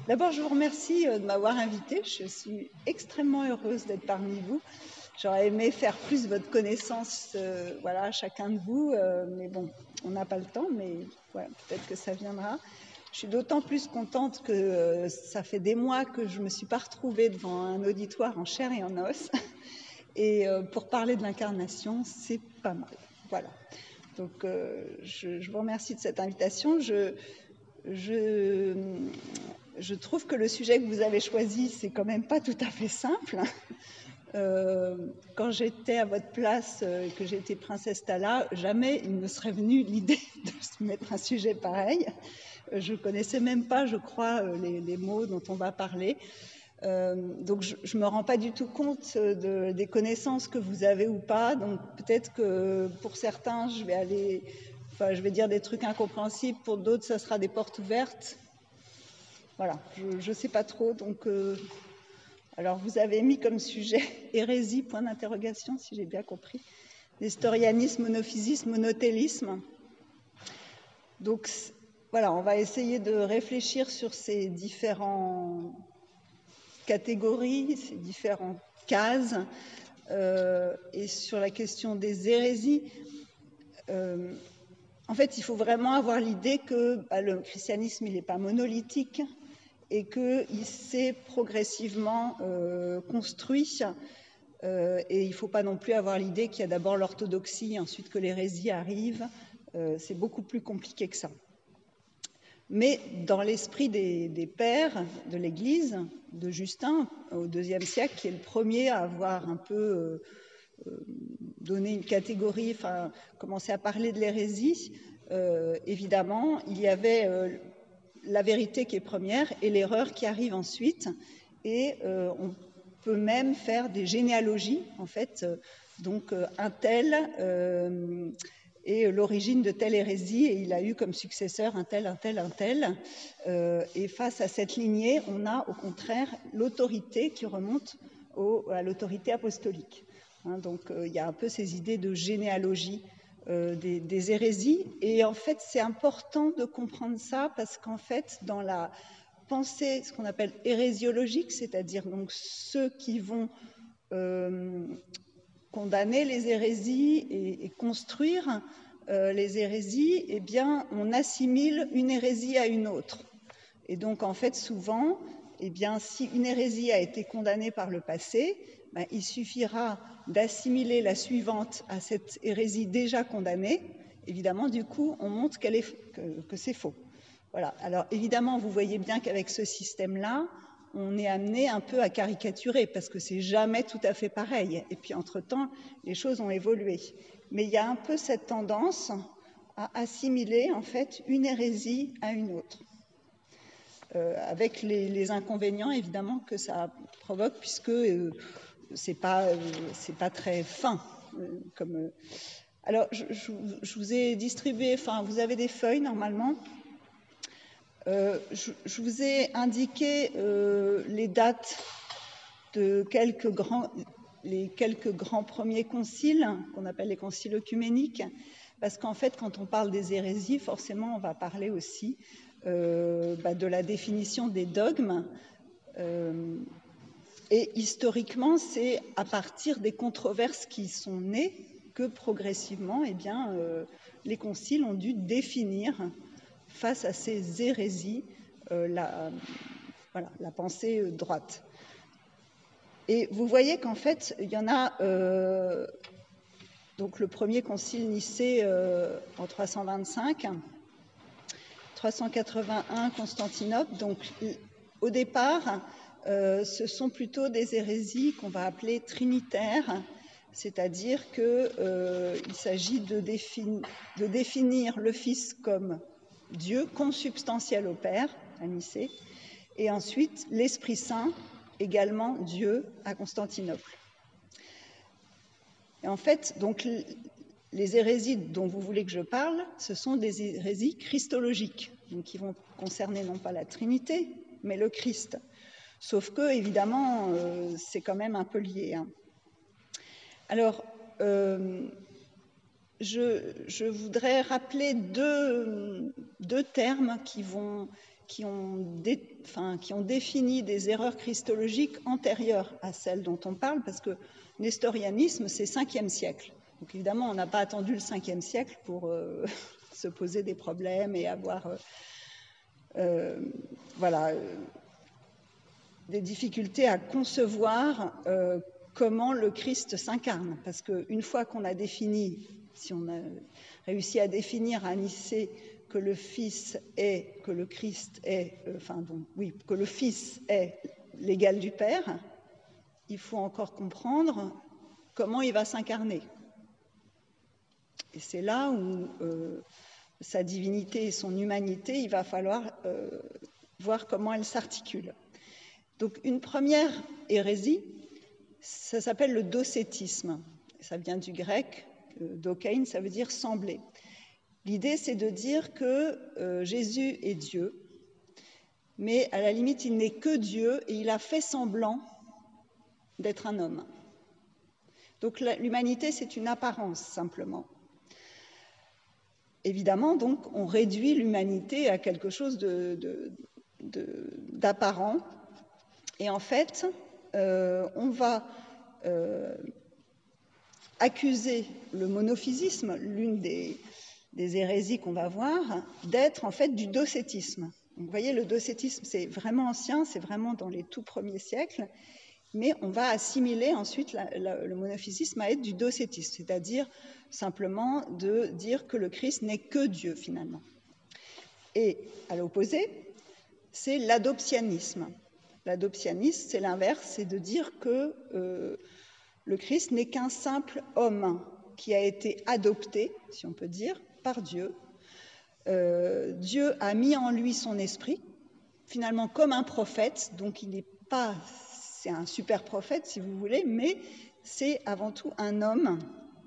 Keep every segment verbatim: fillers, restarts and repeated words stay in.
D'abord, je vous remercie de m'avoir invitée. Je suis extrêmement heureuse d'être parmi vous. J'aurais aimé faire plus votre connaissance, euh, voilà, chacun de vous, euh, mais bon, on n'a pas le temps, mais voilà, peut-être que ça viendra. Je suis d'autant plus contente que euh, ça fait des mois que je ne me suis pas retrouvée devant un auditoire en chair et en os. Et euh, pour parler de l'incarnation, c'est pas mal. Voilà. Donc, euh, je, je vous remercie de cette invitation. Je, je, je trouve que le sujet que vous avez choisi, c'est quand même pas tout à fait simple. Euh, quand j'étais à votre place et euh, que j'étais princesse Thala, jamais il me serait venu l'idée de se mettre un sujet pareil. Je ne connaissais même pas, je crois, les, les mots dont on va parler. Euh, donc je ne me rends pas du tout compte de, des connaissances que vous avez ou pas. Donc peut-être que pour certains, je vais aller, enfin, je vais dire des trucs incompréhensibles. Pour d'autres, ça sera des portes ouvertes. Voilà, je ne sais pas trop. Donc euh, alors, vous avez mis comme sujet hérésie, point d'interrogation, si j'ai bien compris. Nestorianisme, monophysisme, monothélisme. Donc, voilà, on va essayer de réfléchir sur ces différentes catégories, ces différentes cases, euh, et sur la question des hérésies. Euh, en fait, il faut vraiment avoir l'idée que bah, le christianisme, il n'est pas monolithique, et qu'il s'est progressivement euh, construit. Euh, et il ne faut pas non plus avoir l'idée qu'il y a d'abord l'orthodoxie, ensuite que l'hérésie arrive. Euh, c'est beaucoup plus compliqué que ça. Mais dans l'esprit des, des pères de l'Église, de Justin, au deuxième siècle, qui est le premier à avoir un peu euh, euh, donné une catégorie, enfin, commencé à parler de l'hérésie, euh, évidemment, il y avait euh, la vérité qui est première et l'erreur qui arrive ensuite. Et euh, on peut même faire des généalogies, en fait. Donc, euh, un tel euh, est l'origine de telle hérésie et il a eu comme successeur un tel, un tel, un tel. Euh, et face à cette lignée, on a au contraire l'autorité qui remonte au, à l'autorité apostolique. Hein, donc, euh, il y a un peu ces idées de généalogie Euh, des, des hérésies. Et en fait, c'est important de comprendre ça parce qu'en fait, dans la pensée, ce qu'on appelle hérésiologique, c'est-à-dire donc ceux qui vont euh, condamner les hérésies et, et construire euh, les hérésies, eh bien, on assimile une hérésie à une autre. Et donc, en fait, souvent, eh bien, si une hérésie a été condamnée par le passé, ben, il suffira d'assimiler la suivante à cette hérésie déjà condamnée. Évidemment, du coup, on montre qu'elle est, que, que c'est faux. Voilà. Alors, évidemment, vous voyez bien qu'avec ce système-là, on est amené un peu à caricaturer parce que c'est jamais tout à fait pareil. Et puis, entre-temps, les choses ont évolué. Mais il y a un peu cette tendance à assimiler, en fait, une hérésie à une autre. Euh, avec les, les inconvénients, évidemment, que ça provoque, puisque euh, c'est pas, euh, c'est pas très fin. Euh, comme, euh... Alors, je, je, je vous ai distribué, enfin, vous avez des feuilles, normalement. Euh, je, je vous ai indiqué euh, les dates de quelques grands, les quelques grands premiers conciles, qu'on appelle les conciles œcuméniques, parce qu'en fait, quand on parle des hérésies, forcément, on va parler aussi euh, bah, de la définition des dogmes. Euh, et historiquement, c'est à partir des controverses qui sont nées que progressivement, eh bien, euh, les conciles ont dû définir face à ces hérésies euh, la, voilà, la pensée droite. Et vous voyez qu'en fait, il y en a, euh, donc le premier concile nicée euh, en trois cent vingt-cinq, trois cent quatre-vingt-un Constantinople. Donc au départ, euh, ce sont plutôt des hérésies qu'on va appeler trinitaires, c'est-à-dire qu'il euh, s'agit de, défini- de définir le Fils comme Dieu, consubstantiel au Père, à Nicée, et ensuite l'Esprit Saint, également Dieu, à Constantinople. Et en fait, donc, les hérésies dont vous voulez que je parle, ce sont des hérésies christologiques, donc qui vont concerner non pas la Trinité, mais le Christ. Sauf que, évidemment, euh, c'est quand même un peu lié. Hein. Alors, euh, je, je voudrais rappeler deux, deux termes qui vont, qui ont, dé, enfin, qui ont défini des erreurs christologiques antérieures à celles dont on parle, parce que nestorianisme, c'est cinquième siècle. Donc évidemment, on n'a pas attendu le cinquième siècle pour euh, se poser des problèmes et avoir euh, euh, voilà, euh, des difficultés à concevoir euh, comment le Christ s'incarne. Parce qu'une fois qu'on a défini, si on a réussi à définir à Nicée que le Fils est, que le Christ est, euh, enfin donc, oui, que le Fils est l'égal du Père, il faut encore comprendre comment il va s'incarner. Et c'est là où euh, sa divinité et son humanité, il va falloir euh, voir comment elles s'articulent. Donc une première hérésie, ça s'appelle le docétisme. Ça vient du grec, euh, dokein, ça veut dire sembler. L'idée, c'est de dire que euh, Jésus est Dieu, mais à la limite, il n'est que Dieu et il a fait semblant d'être un homme. Donc l'humanité, c'est une apparence, simplement. Évidemment, donc, on réduit l'humanité à quelque chose de, de, de, d'apparent. Et en fait, euh, on va euh, accuser le monophysisme, l'une des, des hérésies qu'on va voir, d'être en fait du docétisme. Donc, vous voyez, le docétisme, c'est vraiment ancien, c'est vraiment dans les tout premiers siècles, mais on va assimiler ensuite la, la, le monophysisme à être du docétisme, c'est-à-dire simplement de dire que le Christ n'est que Dieu finalement. Et à l'opposé, c'est l'adoptionnisme. L'adoptionnisme, c'est l'inverse, c'est de dire que euh, le Christ n'est qu'un simple homme qui a été adopté, si on peut dire, par Dieu. Euh, Dieu a mis en lui son esprit, finalement comme un prophète, donc il n'est pas, c'est un super prophète si vous voulez, mais c'est avant tout un homme.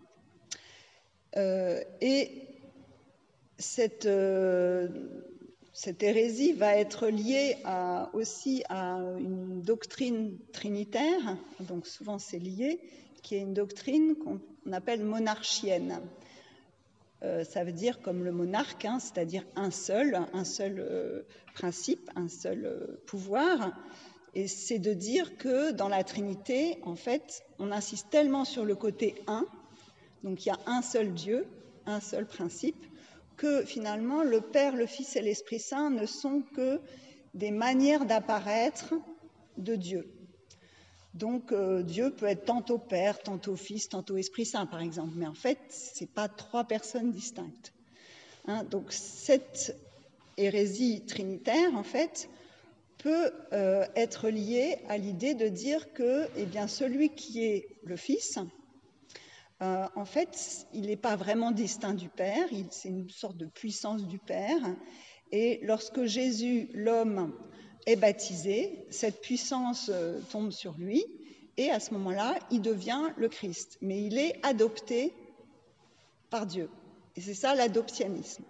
Euh, et cette, euh, cette hérésie va être liée à, aussi à une doctrine trinitaire, donc souvent c'est lié, qui est une doctrine qu'on appelle monarchienne. Euh, ça veut dire comme le monarque, hein, c'est-à-dire un seul, un seul euh, principe, un seul euh, pouvoir. Et c'est de dire que dans la Trinité, en fait, on insiste tellement sur le côté un, donc il y a un seul Dieu, un seul principe, que finalement le Père, le Fils et l'Esprit Saint ne sont que des manières d'apparaître de Dieu. Donc euh, Dieu peut être tantôt Père, tantôt Fils, tantôt Esprit Saint, par exemple, mais en fait, ce n'est pas trois personnes distinctes. Hein, donc cette hérésie trinitaire, en fait, peut euh, être liée à l'idée de dire que eh bien, celui qui est le Fils, euh, en fait, il n'est pas vraiment distinct du Père, c'est une sorte de puissance du Père, et lorsque Jésus, l'homme, est baptisé, cette puissance euh, tombe sur lui, et à ce moment-là, il devient le Christ. Mais il est adopté par Dieu. Et c'est ça l'adoptionnisme.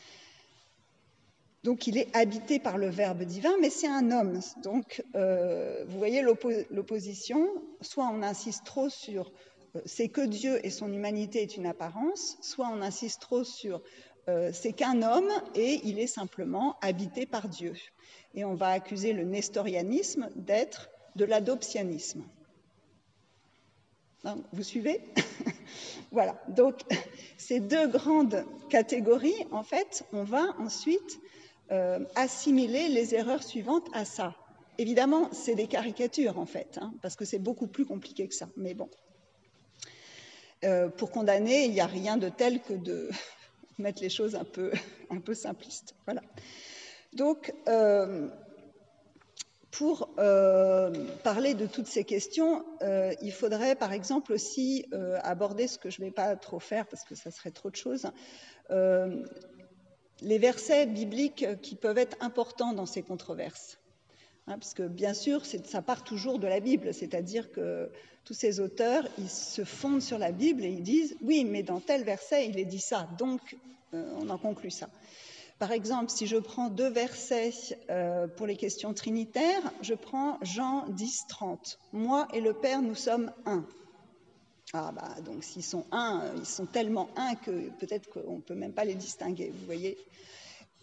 Donc il est habité par le Verbe divin, mais c'est un homme. Donc euh, vous voyez l'oppo- l'opposition, soit on insiste trop sur euh, c'est que Dieu et son humanité est une apparence, soit on insiste trop sur euh, c'est qu'un homme et il est simplement habité par Dieu. Et on va accuser le nestorianisme d'être de l'adoptionnisme. Vous suivez? Voilà, donc ces deux grandes catégories, en fait, on va ensuite euh, assimiler les erreurs suivantes à ça. Évidemment, c'est des caricatures, en fait, hein, parce que c'est beaucoup plus compliqué que ça, mais bon. Euh, pour condamner, il n'y a rien de tel que de mettre les choses un peu, un peu simplistes. Voilà. Donc, euh, pour euh, parler de toutes ces questions, euh, il faudrait par exemple aussi euh, aborder ce que je ne vais pas trop faire parce que ça serait trop de choses, euh, les versets bibliques qui peuvent être importants dans ces controverses. Hein, parce que bien sûr, ça part toujours de la Bible, c'est-à-dire que tous ces auteurs, ils se fondent sur la Bible et ils disent « oui, mais dans tel verset, il est dit ça, donc euh, on en conclut ça ». Par exemple, si je prends deux versets euh, pour les questions trinitaires, je prends Jean dix, trente. « Moi et le Père, nous sommes un ». Ah bah donc s'ils sont un, ils sont tellement un que peut-être qu'on ne peut même pas les distinguer, vous voyez.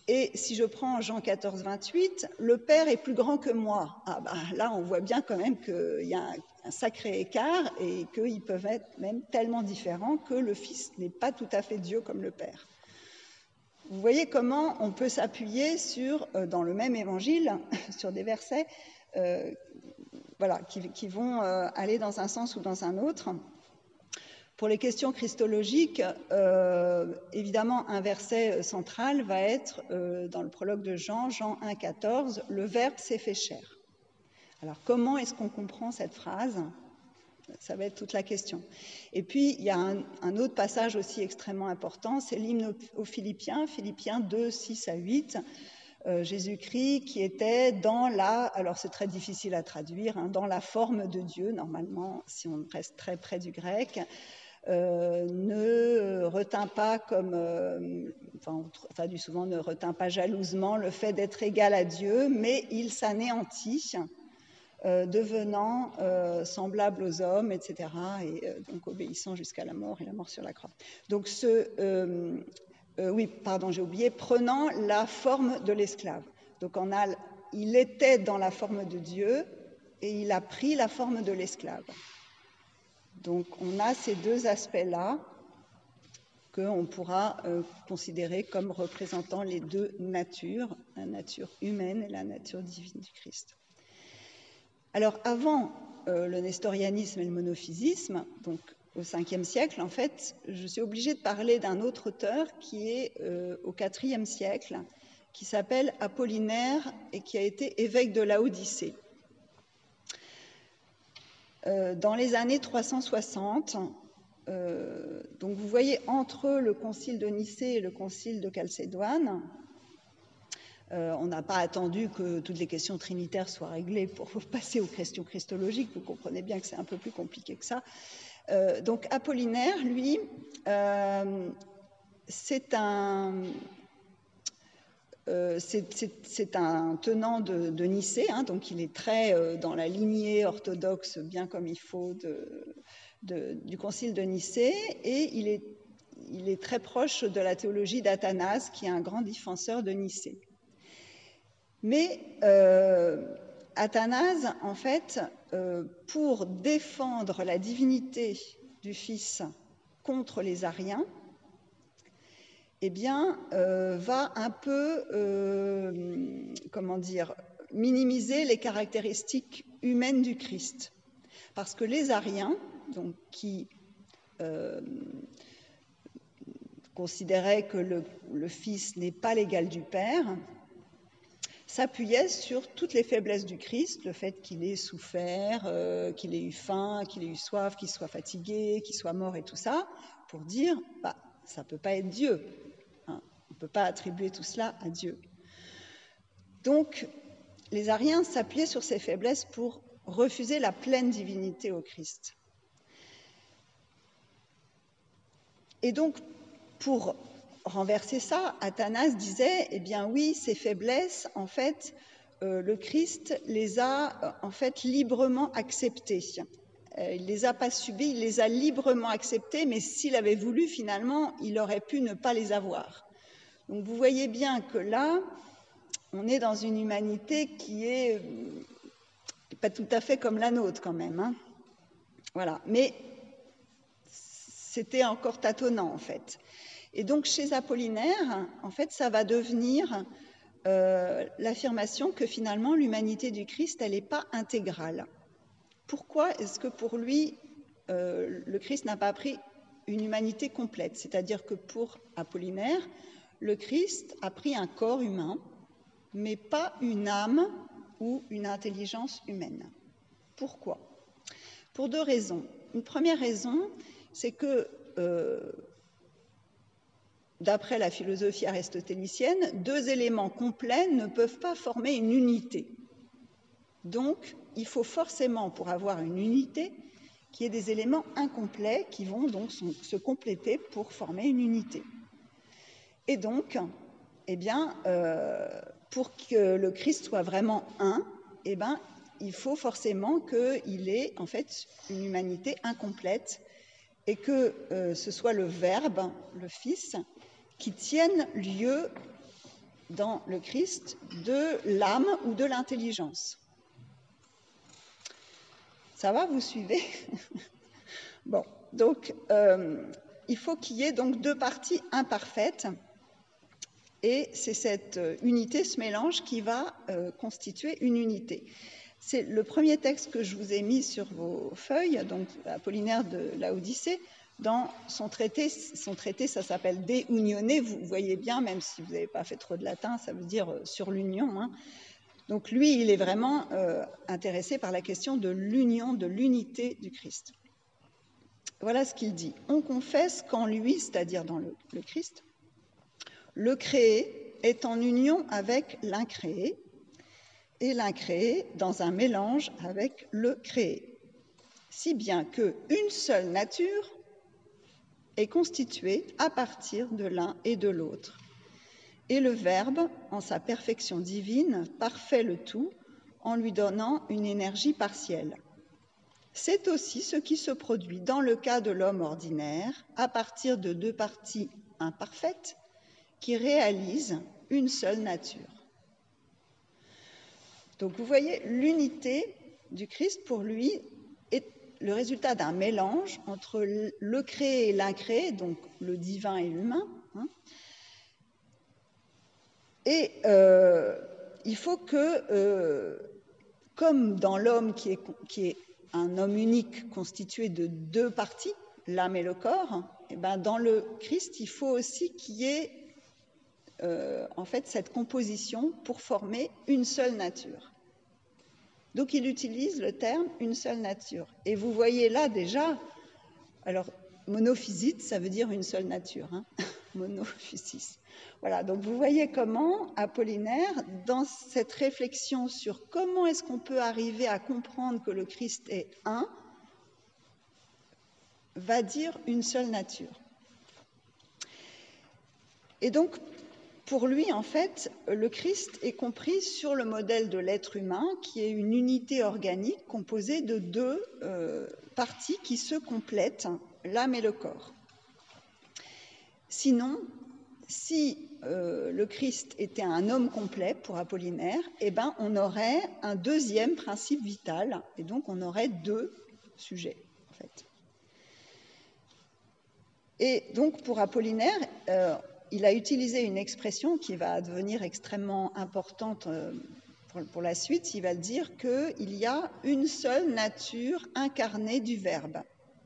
Et si je prends Jean quatorze, vingt-huit, le Père est plus grand que moi. Ah ben, là, on voit bien quand même qu'il y a un, un sacré écart et qu'ils peuvent être même tellement différents que le Fils n'est pas tout à fait Dieu comme le Père. Vous voyez comment on peut s'appuyer sur, euh, dans le même évangile, sur des versets euh, voilà, qui, qui vont euh, aller dans un sens ou dans un autre. Pour les questions christologiques, euh, évidemment, un verset central va être euh, dans le prologue de Jean, Jean un, quatorze, « Le Verbe s'est fait chair ». Alors, comment est-ce qu'on comprend cette phrase ? Ça va être toute la question. Et puis, il y a un, un autre passage aussi extrêmement important, c'est l'hymne aux Philippiens, Philippiens deux, six à huit, euh, Jésus-Christ qui était dans la, alors c'est très difficile à traduire, hein, dans la forme de Dieu, normalement, si on reste très près du grec, Euh, ne retint pas comme, euh, enfin, on traduit souvent, ne retint pas jalousement le fait d'être égal à Dieu, mais il s'anéantit, euh, devenant euh, semblable aux hommes, et cetera, et euh, donc obéissant jusqu'à la mort et la mort sur la croix. Donc ce, euh, euh, oui, pardon, j'ai oublié, prenant la forme de l'esclave. Donc on a, il était dans la forme de Dieu et il a pris la forme de l'esclave. Donc on a ces deux aspects-là qu'on pourra euh, considérer comme représentant les deux natures, la nature humaine et la nature divine du Christ. Alors avant euh, le nestorianisme et le monophysisme, donc au cinquième siècle, en fait, je suis obligée de parler d'un autre auteur qui est euh, au quatrième siècle, qui s'appelle Apollinaire et qui a été évêque de Laodicée. Dans les années trois cent soixante, euh, donc vous voyez entre le concile de Nicée et le concile de Chalcédoine, euh, on n'a pas attendu que toutes les questions trinitaires soient réglées pour passer aux questions christologiques, vous comprenez bien que c'est un peu plus compliqué que ça. Euh, donc Apollinaire, lui, euh, c'est un... Euh, c'est un tenant de, de Nicée, hein, donc il est très euh, dans la lignée orthodoxe, bien comme il faut, de, de, du concile de Nicée, et il est, il est très proche de la théologie d'Athanase, qui est un grand défenseur de Nicée. Mais euh, Athanase, en fait, euh, pour défendre la divinité du Fils contre les Ariens, eh bien, euh, va un peu, euh, comment dire, minimiser les caractéristiques humaines du Christ. Parce que les Ariens, donc, qui euh, considéraient que le, le Fils n'est pas l'égal du Père, s'appuyaient sur toutes les faiblesses du Christ, le fait qu'il ait souffert, euh, qu'il ait eu faim, qu'il ait eu soif, qu'il soit fatigué, qu'il soit mort et tout ça, pour dire, bah, ça ne peut pas être Dieu. On ne peut pas attribuer tout cela à Dieu. Donc, les Ariens s'appuyaient sur ces faiblesses pour refuser la pleine divinité au Christ. Et donc, pour renverser ça, Athanase disait, eh bien oui, ces faiblesses, en fait, euh, le Christ les a euh, en fait librement acceptées. Euh, il ne les a pas subies, il les a librement acceptées, mais s'il avait voulu, finalement, il aurait pu ne pas les avoir. Donc vous voyez bien que là, on est dans une humanité qui est pas tout à fait comme la nôtre quand même. Hein. Voilà, mais c'était encore tâtonnant en fait. Et donc chez Apollinaire, en fait, ça va devenir euh, l'affirmation que finalement l'humanité du Christ, elle n'est pas intégrale. Pourquoi est-ce que pour lui, euh, le Christ n'a pas pris une humanité complète? C'est-à-dire que pour Apollinaire, le Christ a pris un corps humain, mais pas une âme ou une intelligence humaine. Pourquoi? Pour deux raisons. Une première raison, c'est que, euh, d'après la philosophie aristotélicienne, deux éléments complets ne peuvent pas former une unité. Donc, il faut forcément, pour avoir une unité, qu'il y ait des éléments incomplets qui vont donc se compléter pour former une unité. Et donc, eh bien, euh, pour que le Christ soit vraiment un, eh bien, il faut forcément qu'il ait en fait une humanité incomplète et que euh, ce soit le Verbe, le Fils, qui tienne lieu dans le Christ de l'âme ou de l'intelligence. Ça va, vous suivez? Bon, donc euh, il faut qu'il y ait donc deux parties imparfaites, et c'est cette unité, ce mélange, qui va euh, constituer une unité. C'est le premier texte que je vous ai mis sur vos feuilles, donc Apollinaire de Laodicée. Dans son traité, son traité, ça s'appelle De Unione, vous voyez bien, même si vous n'avez pas fait trop de latin, ça veut dire euh, sur l'union, hein. Donc lui, il est vraiment euh, intéressé par la question de l'union, de l'unité du Christ. Voilà ce qu'il dit. On confesse qu'en lui, c'est-à-dire dans le, le Christ, le créé est en union avec l'incréé, et l'incréé dans un mélange avec le créé, si bien qu'une seule nature est constituée à partir de l'un et de l'autre. Et le Verbe, en sa perfection divine, parfait le tout en lui donnant une énergie partielle. C'est aussi ce qui se produit dans le cas de l'homme ordinaire, à partir de deux parties imparfaites qui réalisent une seule nature. Donc vous voyez, l'unité du Christ, pour lui, est le résultat d'un mélange entre le créé et l'incréé, donc le divin et l'humain, hein. Et euh, il faut que, euh, comme dans l'homme qui est, qui est un homme unique constitué de deux parties, l'âme et le corps, et ben dans le Christ, il faut aussi qu'il y ait euh, en fait cette composition pour former une seule nature. Donc il utilise le terme une seule nature. Et vous voyez là déjà, alors monophysite, ça veut dire une seule nature, hein, monophysis. Voilà, donc vous voyez comment Apollinaire, dans cette réflexion sur comment est-ce qu'on peut arriver à comprendre que le Christ est un, va dire une seule nature. Et donc, pour lui, en fait, le Christ est compris sur le modèle de l'être humain, qui est une unité organique composée de deux euh, parties qui se complètent, l'âme et le corps. Sinon, si euh, le Christ était un homme complet pour Apollinaire, eh ben, on aurait un deuxième principe vital, et donc on aurait deux sujets, en fait. Et donc, pour Apollinaire, euh, il a utilisé une expression qui va devenir extrêmement importante euh, pour, pour la suite. Il va dire qu'il y a une seule nature incarnée du Verbe.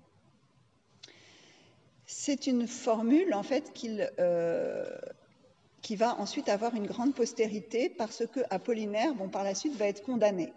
C'est une formule, en fait, qu'il, euh, qui va ensuite avoir une grande postérité parce que Apollinaire, bon, par la suite, va être condamné.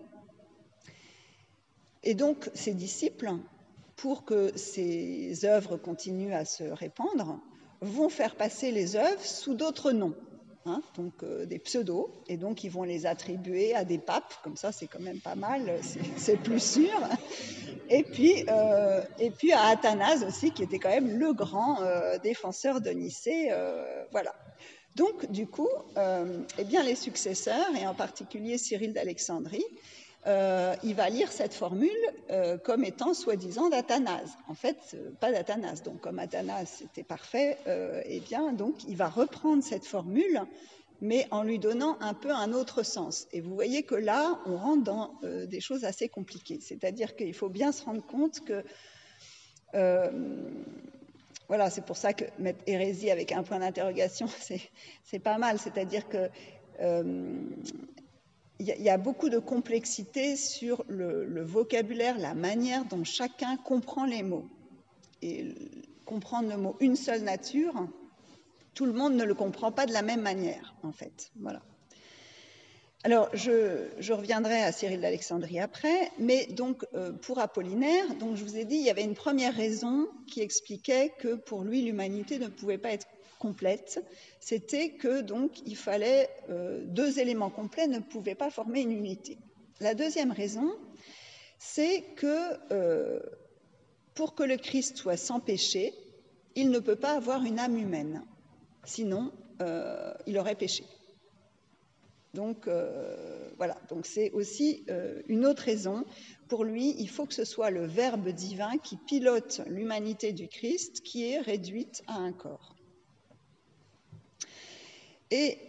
Et donc, ses disciples, pour que ces œuvres continuent à se répandre, vont faire passer les œuvres sous d'autres noms, hein, donc euh, des pseudos, et donc ils vont les attribuer à des papes, comme ça c'est quand même pas mal, c'est, c'est plus sûr. Et puis, euh, et puis à Athanase aussi, qui était quand même le grand euh, défenseur de Nicée, euh, voilà. Donc du coup, euh, eh bien les successeurs, et en particulier Cyril d'Alexandrie, Euh, il va lire cette formule euh, comme étant soi-disant d'Athanase. En fait, euh, pas d'Athanase. Donc, comme Athanase, c'était parfait, euh, eh bien, donc, il va reprendre cette formule, mais en lui donnant un peu un autre sens. Et vous voyez que là, on rentre dans euh, des choses assez compliquées. C'est-à-dire qu'il faut bien se rendre compte que euh, voilà, c'est pour ça que mettre hérésie avec un point d'interrogation, c'est, c'est pas mal. C'est-à-dire que euh, il y a beaucoup de complexité sur le, le vocabulaire, la manière dont chacun comprend les mots. Et comprendre le mot une seule nature, tout le monde ne le comprend pas de la même manière, en fait. Voilà. Alors, je, je reviendrai à Cyril d'Alexandrie après, mais donc euh, pour Apollinaire, donc je vous ai dit, il y avait une première raison qui expliquait que pour lui, l'humanité ne pouvait pas être complète, c'était que donc il fallait euh, deux éléments complets ne pouvaient pas former une unité. La deuxième raison, c'est que euh, pour que le Christ soit sans péché, il ne peut pas avoir une âme humaine, sinon euh, il aurait péché. Donc euh, voilà, donc c'est aussi euh, une autre raison. Pour lui, il faut que ce soit le Verbe divin qui pilote l'humanité du Christ qui est réduite à un corps. Et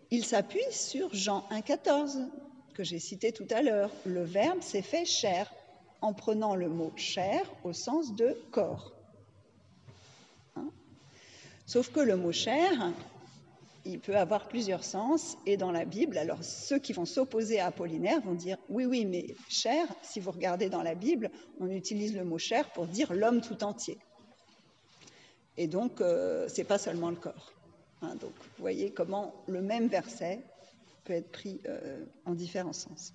il s'appuie sur Jean un quatorze, que j'ai cité tout à l'heure. Le Verbe s'est fait chair, en prenant le mot chair au sens de corps. Hein? Sauf que le mot chair, il peut avoir plusieurs sens, et dans la Bible, alors ceux qui vont s'opposer à Apollinaire vont dire « oui, oui, mais chair, si vous regardez dans la Bible, on utilise le mot chair pour dire l'homme tout entier. Et donc, euh, ce n'est pas seulement le corps. Hein, donc, vous voyez comment le même verset peut être pris euh, en différents sens.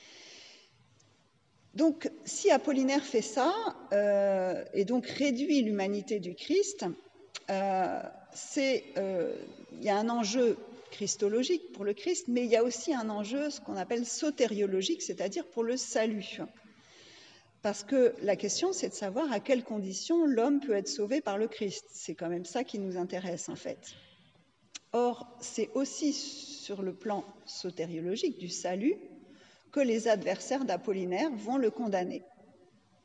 Donc, si Apollinaire fait ça, euh, et donc réduit l'humanité du Christ, euh, c'est, euh, il y a un enjeu christologique pour le Christ, mais il y a aussi un enjeu, ce qu'on appelle sotériologique, c'est-à-dire pour le salut. Parce que la question, c'est de savoir à quelles conditions l'homme peut être sauvé par le Christ. C'est quand même ça qui nous intéresse, en fait. Or, c'est aussi sur le plan sotériologique du salut que les adversaires d'Apollinaire vont le condamner. Pourquoi ?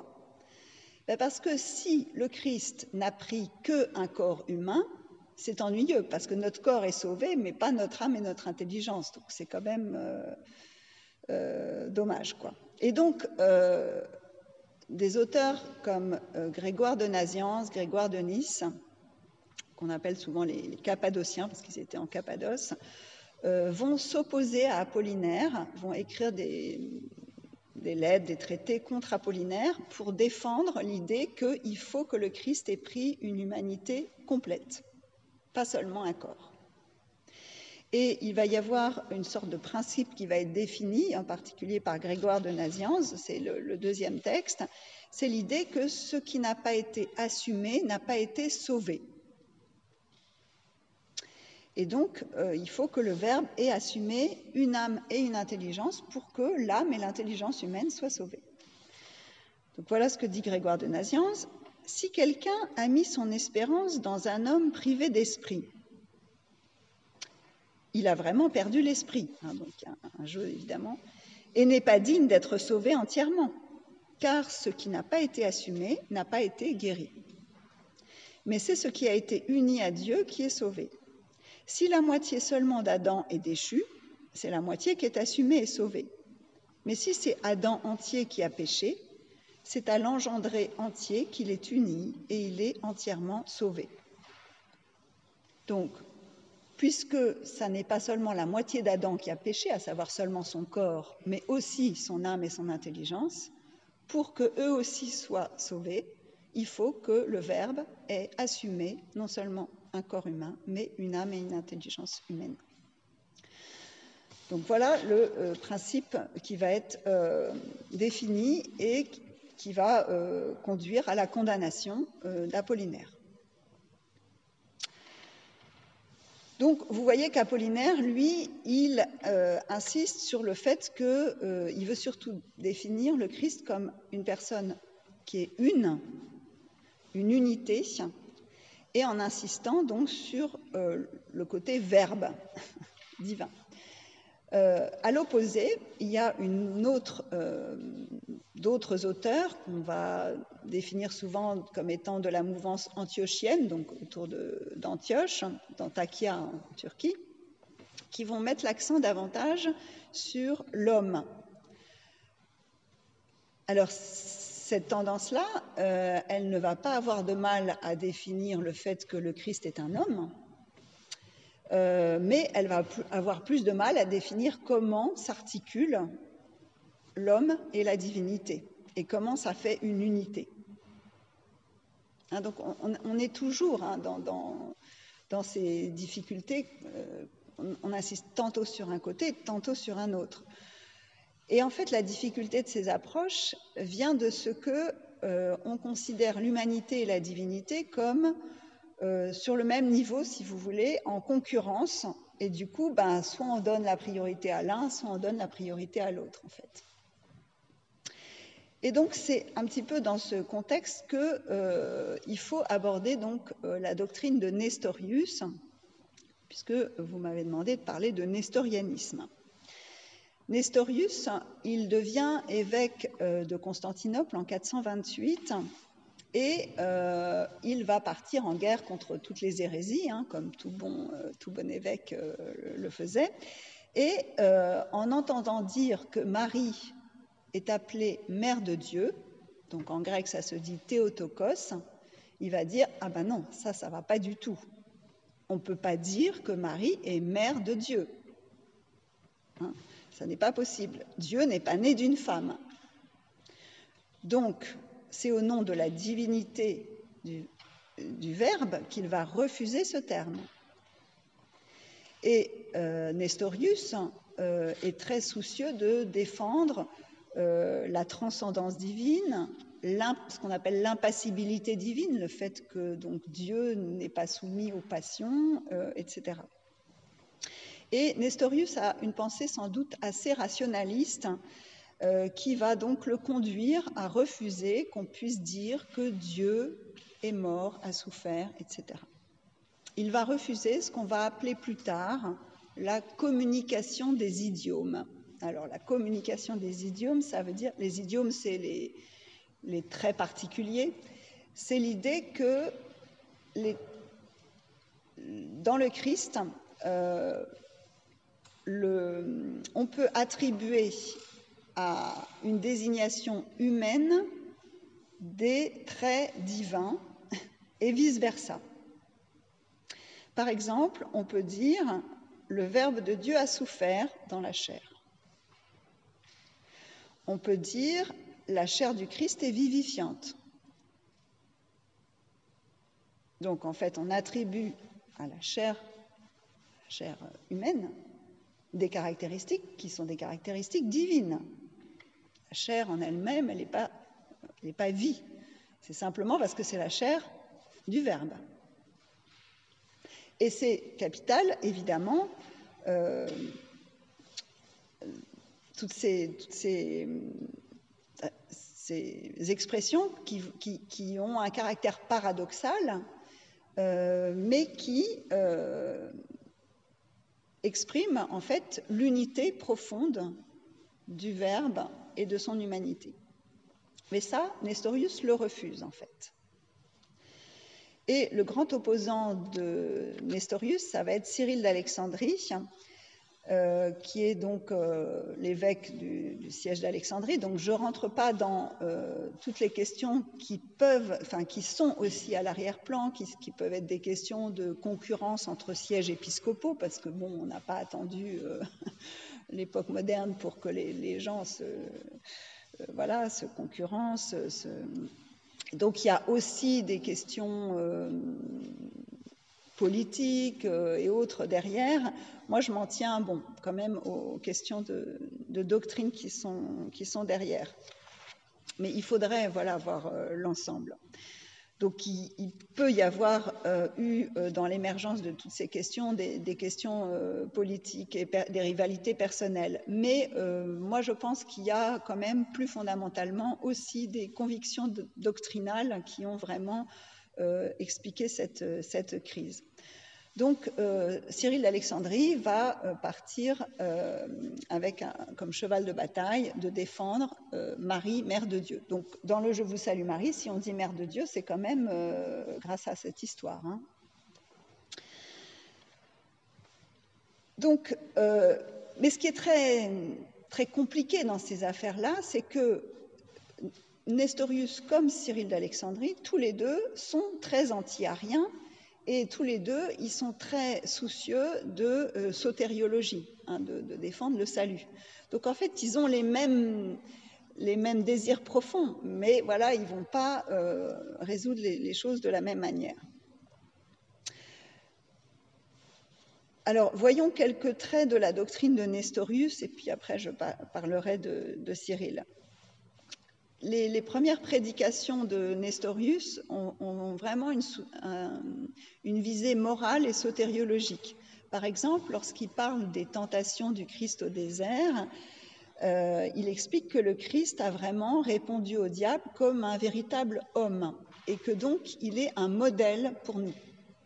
Ben parce que si le Christ n'a pris qu'un corps humain, c'est ennuyeux, parce que notre corps est sauvé, mais pas notre âme et notre intelligence. Donc c'est quand même euh, euh, dommage, quoi. Et donc, euh, des auteurs comme euh, Grégoire de Nazianze, Grégoire de Nice, qu'on appelle souvent les, les Cappadociens, parce qu'ils étaient en Cappadoce, euh, vont s'opposer à Apollinaire, vont écrire des, des lettres, des traités contre Apollinaire pour défendre l'idée qu'il faut que le Christ ait pris une humanité complète, pas seulement un corps. Et il va y avoir une sorte de principe qui va être défini, en particulier par Grégoire de Nazianze, c'est le, le deuxième texte, c'est l'idée que ce qui n'a pas été assumé n'a pas été sauvé. Et donc, euh, il faut que le Verbe ait assumé une âme et une intelligence pour que l'âme et l'intelligence humaine soient sauvées. Donc voilà ce que dit Grégoire de Nazianze. Si quelqu'un a mis son espérance dans un homme privé d'esprit, il a vraiment perdu l'esprit, hein, donc un, un jeu évidemment, et n'est pas digne d'être sauvé entièrement, car ce qui n'a pas été assumé n'a pas été guéri. Mais c'est ce qui a été uni à Dieu qui est sauvé. Si la moitié seulement d'Adam est déchue, c'est la moitié qui est assumée et sauvée. Mais si c'est Adam entier qui a péché, c'est à l'engendré entier qu'il est uni et il est entièrement sauvé. Donc, puisque ça n'est pas seulement la moitié d'Adam qui a péché, à savoir seulement son corps, mais aussi son âme et son intelligence, pour qu'eux aussi soient sauvés, il faut que le Verbe ait assumé non seulement un corps humain, mais une âme et une intelligence humaine. Donc voilà le euh, principe qui va être euh, défini et qui va euh, conduire à la condamnation euh, d'Apollinaire. Donc vous voyez qu'Apollinaire, lui, il euh, insiste sur le fait qu'il euh, veut surtout définir le Christ comme une personne qui est une, une unité, et en insistant donc sur euh, le côté verbe divin. Euh, à l'opposé, il y a une autre, euh, d'autres auteurs qu'on va définir souvent comme étant de la mouvance antiochienne, donc autour de, d'Antioche, d'Antakya en Turquie, qui vont mettre l'accent davantage sur l'homme. Alors, cette tendance-là, euh, elle ne va pas avoir de mal à définir le fait que le Christ est un homme, euh, mais elle va avoir plus de mal à définir comment s'articule l'homme et la divinité, et comment ça fait une unité. Hein, donc on, on est toujours hein, dans, dans, dans ces difficultés, euh, on, on insiste tantôt sur un côté, tantôt sur un autre. Et en fait, la difficulté de ces approches vient de ce que euh, on considère l'humanité et la divinité comme euh, sur le même niveau, si vous voulez, en concurrence, et du coup, ben, soit on donne la priorité à l'un, soit on donne la priorité à l'autre, en fait. Et donc, c'est un petit peu dans ce contexte qu'il euh, faut aborder donc, euh, la doctrine de Nestorius, puisque vous m'avez demandé de parler de nestorianisme. Nestorius, il devient évêque euh, de Constantinople en quatre cent vingt-huit, et euh, il va partir en guerre contre toutes les hérésies, hein, comme tout bon, euh, tout bon évêque euh, le faisait. Et euh, en entendant dire que Marie est appelée mère de Dieu, donc en grec ça se dit Théotokos, il va dire « Ah ben non, ça, ça va pas du tout. On ne peut pas dire que Marie est mère de Dieu. Hein, ça n'est pas possible. Dieu n'est pas né d'une femme. » Donc, c'est au nom de la divinité du, du Verbe qu'il va refuser ce terme. Et euh, Nestorius euh, est très soucieux de défendre euh, la transcendance divine, ce qu'on appelle l'impassibilité divine, le fait que donc, Dieu n'est pas soumis aux passions, euh, et cetera. Et Nestorius a une pensée sans doute assez rationaliste, euh, qui va donc le conduire à refuser qu'on puisse dire que Dieu est mort, a souffert, et cetera. Il va refuser ce qu'on va appeler plus tard la communication des idiomes. Alors, la communication des idiomes, ça veut dire, les idiomes, c'est les, les traits particuliers, c'est l'idée que les, dans le Christ, euh, le, on peut attribuer à une désignation humaine des traits divins et vice-versa. Par exemple, on peut dire « le Verbe de Dieu a souffert dans la chair ». On peut dire « la chair du Christ est vivifiante ». Donc, en fait, on attribue à la chair, la chair humaine des caractéristiques qui sont des caractéristiques divines. La chair en elle-même, elle n'est pas, elle n'est pas vie. C'est simplement parce que c'est la chair du Verbe. Et c'est capital, évidemment, euh, toutes, ces, toutes ces, ces expressions qui, qui, qui ont un caractère paradoxal, euh, mais qui euh, expriment en fait l'unité profonde du Verbe et de son humanité. Mais ça, Nestorius le refuse en fait. Et le grand opposant de Nestorius, ça va être Cyril d'Alexandrie, euh, qui est donc euh, l'évêque du, du siège d'Alexandrie. Donc je ne rentre pas dans euh, toutes les questions qui peuvent, enfin qui sont aussi à l'arrière-plan, qui, qui peuvent être des questions de concurrence entre sièges épiscopaux, parce que bon, on n'a pas attendu euh, l'époque moderne pour que les, les gens se, euh, voilà, se concurrencent, se... Donc il y a aussi des questions euh, politiques euh, et autres derrière. Moi, je m'en tiens, bon, quand même aux questions de, de doctrine qui sont, qui sont derrière. Mais il faudrait, voilà, voir euh, l'ensemble. Donc il, il peut y avoir euh, eu euh, dans l'émergence de toutes ces questions des, des questions euh, politiques et per, des rivalités personnelles. Mais euh, moi je pense qu'il y a quand même plus fondamentalement aussi des convictions de, doctrinales qui ont vraiment euh, expliqué cette, cette crise. Donc euh, Cyril d'Alexandrie va euh, partir euh, avec un, comme cheval de bataille de défendre euh, Marie, mère de Dieu. Donc dans le « Je vous salue Marie », si on dit mère de Dieu, c'est quand même euh, grâce à cette histoire. Hein. Donc, euh, mais ce qui est très, très compliqué dans ces affaires-là, c'est que Nestorius comme Cyril d'Alexandrie, tous les deux sont très anti-ariens. Et tous les deux, ils sont très soucieux de euh, sotériologie, hein, de, de défendre le salut. Donc en fait, ils ont les mêmes, les mêmes désirs profonds, mais voilà, ils ne vont pas euh, résoudre les, les choses de la même manière. Alors, voyons quelques traits de la doctrine de Nestorius, et puis après je parlerai de, de Cyril. Les, les premières prédications de Nestorius ont, ont vraiment une, un, une visée morale et sotériologique. Par exemple, lorsqu'il parle des tentations du Christ au désert, euh, il explique que le Christ a vraiment répondu au diable comme un véritable homme et que donc il est un modèle pour nous.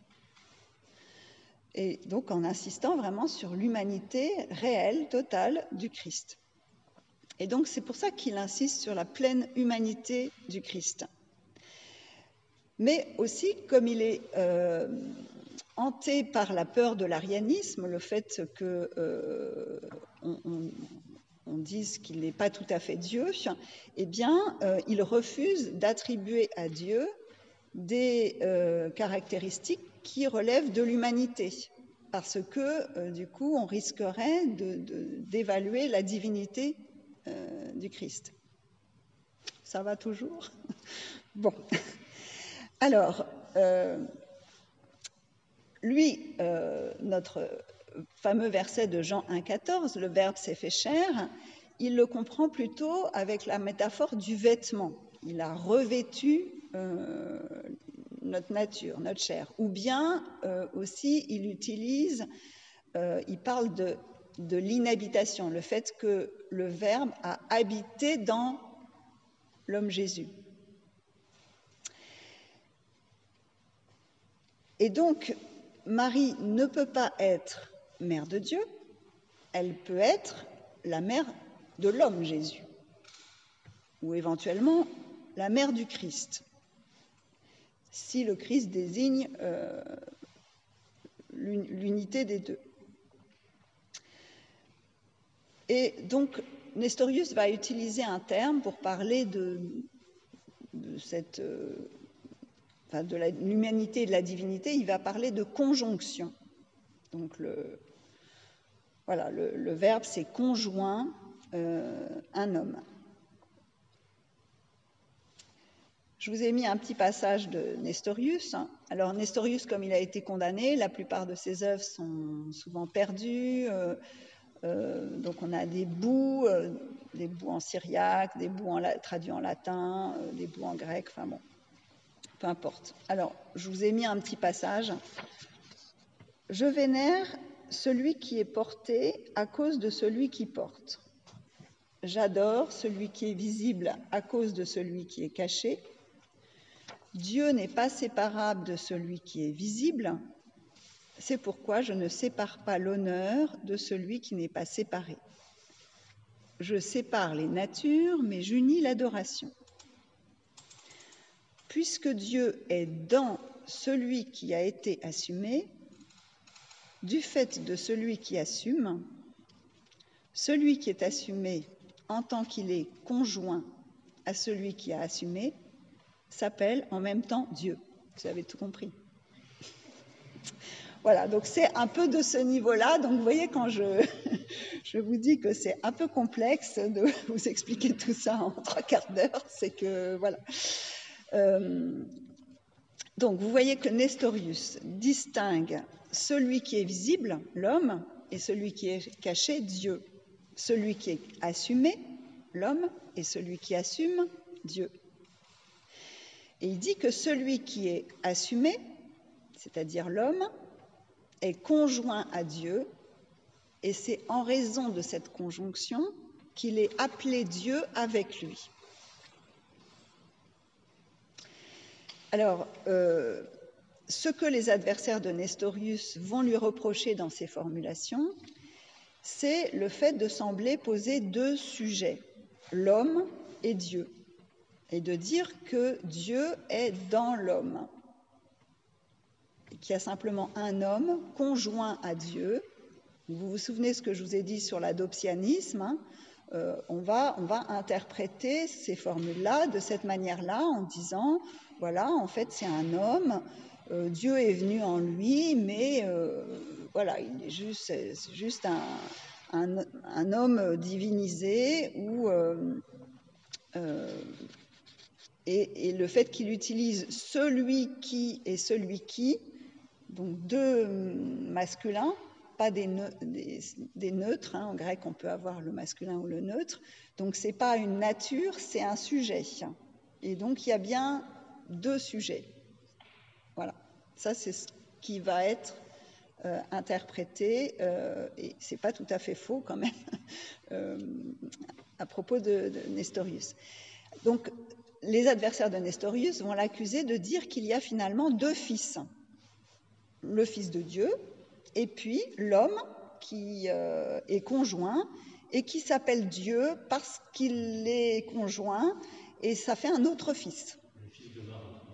Et donc en insistant vraiment sur l'humanité réelle, totale du Christ. Et donc c'est pour ça qu'il insiste sur la pleine humanité du Christ. mais aussi comme il est euh, hanté par la peur de l'arianisme, le fait qu'on euh, on, on dise qu'il n'est pas tout à fait Dieu, eh bien, euh, il refuse d'attribuer à Dieu des euh, caractéristiques qui relèvent de l'humanité, parce que, euh, du coup, on risquerait de, de, d'évaluer la divinité euh, du Christ. Ça va toujours? Bon. Alors, euh, lui, euh, notre fameux verset de Jean un quatorze, le Verbe s'est fait chair, il le comprend plutôt avec la métaphore du vêtement. Il a revêtu euh, notre nature, notre chair. Ou bien euh, aussi, il utilise, euh, il parle de, de l'inhabitation, le fait que le Verbe a habité dans l'homme Jésus. Et donc, Marie ne peut pas être mère de Dieu, elle peut être la mère de l'homme Jésus, ou éventuellement la mère du Christ, si le Christ désigne euh, l'unité des deux. Et donc, Nestorius va utiliser un terme pour parler de, de cette... Euh, enfin, de l'humanité et de la divinité, il va parler de conjonction. Donc, le, voilà, le, le verbe, c'est conjoint euh, un homme. Je vous ai mis un petit passage de Nestorius. Alors, Nestorius, comme il a été condamné, la plupart de ses œuvres sont souvent perdues. Euh, euh, donc, on a des bouts, euh, des bouts en syriaque, des bouts en, traduits en latin, euh, des bouts en grec, enfin bon, peu importe. Alors, je vous ai mis un petit passage. Je vénère celui qui est porté à cause de celui qui porte. J'adore celui qui est visible à cause de celui qui est caché. Dieu n'est pas séparable de celui qui est visible. C'est pourquoi je ne sépare pas l'honneur de celui qui n'est pas séparé. Je sépare les natures, mais j'unis l'adoration. Puisque Dieu est dans celui qui a été assumé, du fait de celui qui assume, celui qui est assumé en tant qu'il est conjoint à celui qui a assumé s'appelle en même temps Dieu. Vous avez tout compris. Voilà, donc c'est un peu de ce niveau-là. Donc vous voyez, quand je, je vous dis que c'est un peu complexe de vous expliquer tout ça en trois quarts d'heure, c'est que voilà. Euh, donc vous voyez que Nestorius distingue celui qui est visible, l'homme, et celui qui est caché, Dieu. Celui qui est assumé, l'homme, et celui qui assume, Dieu. Et il dit que celui qui est assumé, c'est-à-dire l'homme, est conjoint à Dieu, et c'est en raison de cette conjonction qu'il est appelé Dieu avec lui. Alors, euh, ce que les adversaires de Nestorius vont lui reprocher dans ces formulations, c'est le fait de sembler poser deux sujets, l'homme et Dieu, et de dire que Dieu est dans l'homme, qu'il y a simplement un homme conjoint à Dieu. Vous vous souvenez ce que je vous ai dit sur l'adoptianisme, hein, euh, on va, on va interpréter ces formules-là de cette manière-là en disant, voilà, en fait c'est un homme, euh, Dieu est venu en lui, mais euh, voilà, il est juste, c'est, c'est juste un, un, un homme divinisé ou... Euh, euh, et, et le fait qu'il utilise celui qui et celui qui, donc deux masculins, pas des, ne, des, des neutres, hein, en grec on peut avoir le masculin ou le neutre, donc c'est pas une nature, c'est un sujet. Et donc il y a bien deux sujets. Voilà, ça c'est ce qui va être euh, interprété, euh, et c'est pas tout à fait faux quand même, euh, à propos de, de Nestorius. Donc les adversaires de Nestorius vont l'accuser de dire qu'il y a finalement deux fils. Le Fils de Dieu, et puis l'homme qui euh, est conjoint et qui s'appelle Dieu parce qu'il est conjoint, et ça fait un autre fils. Le fils de Marie.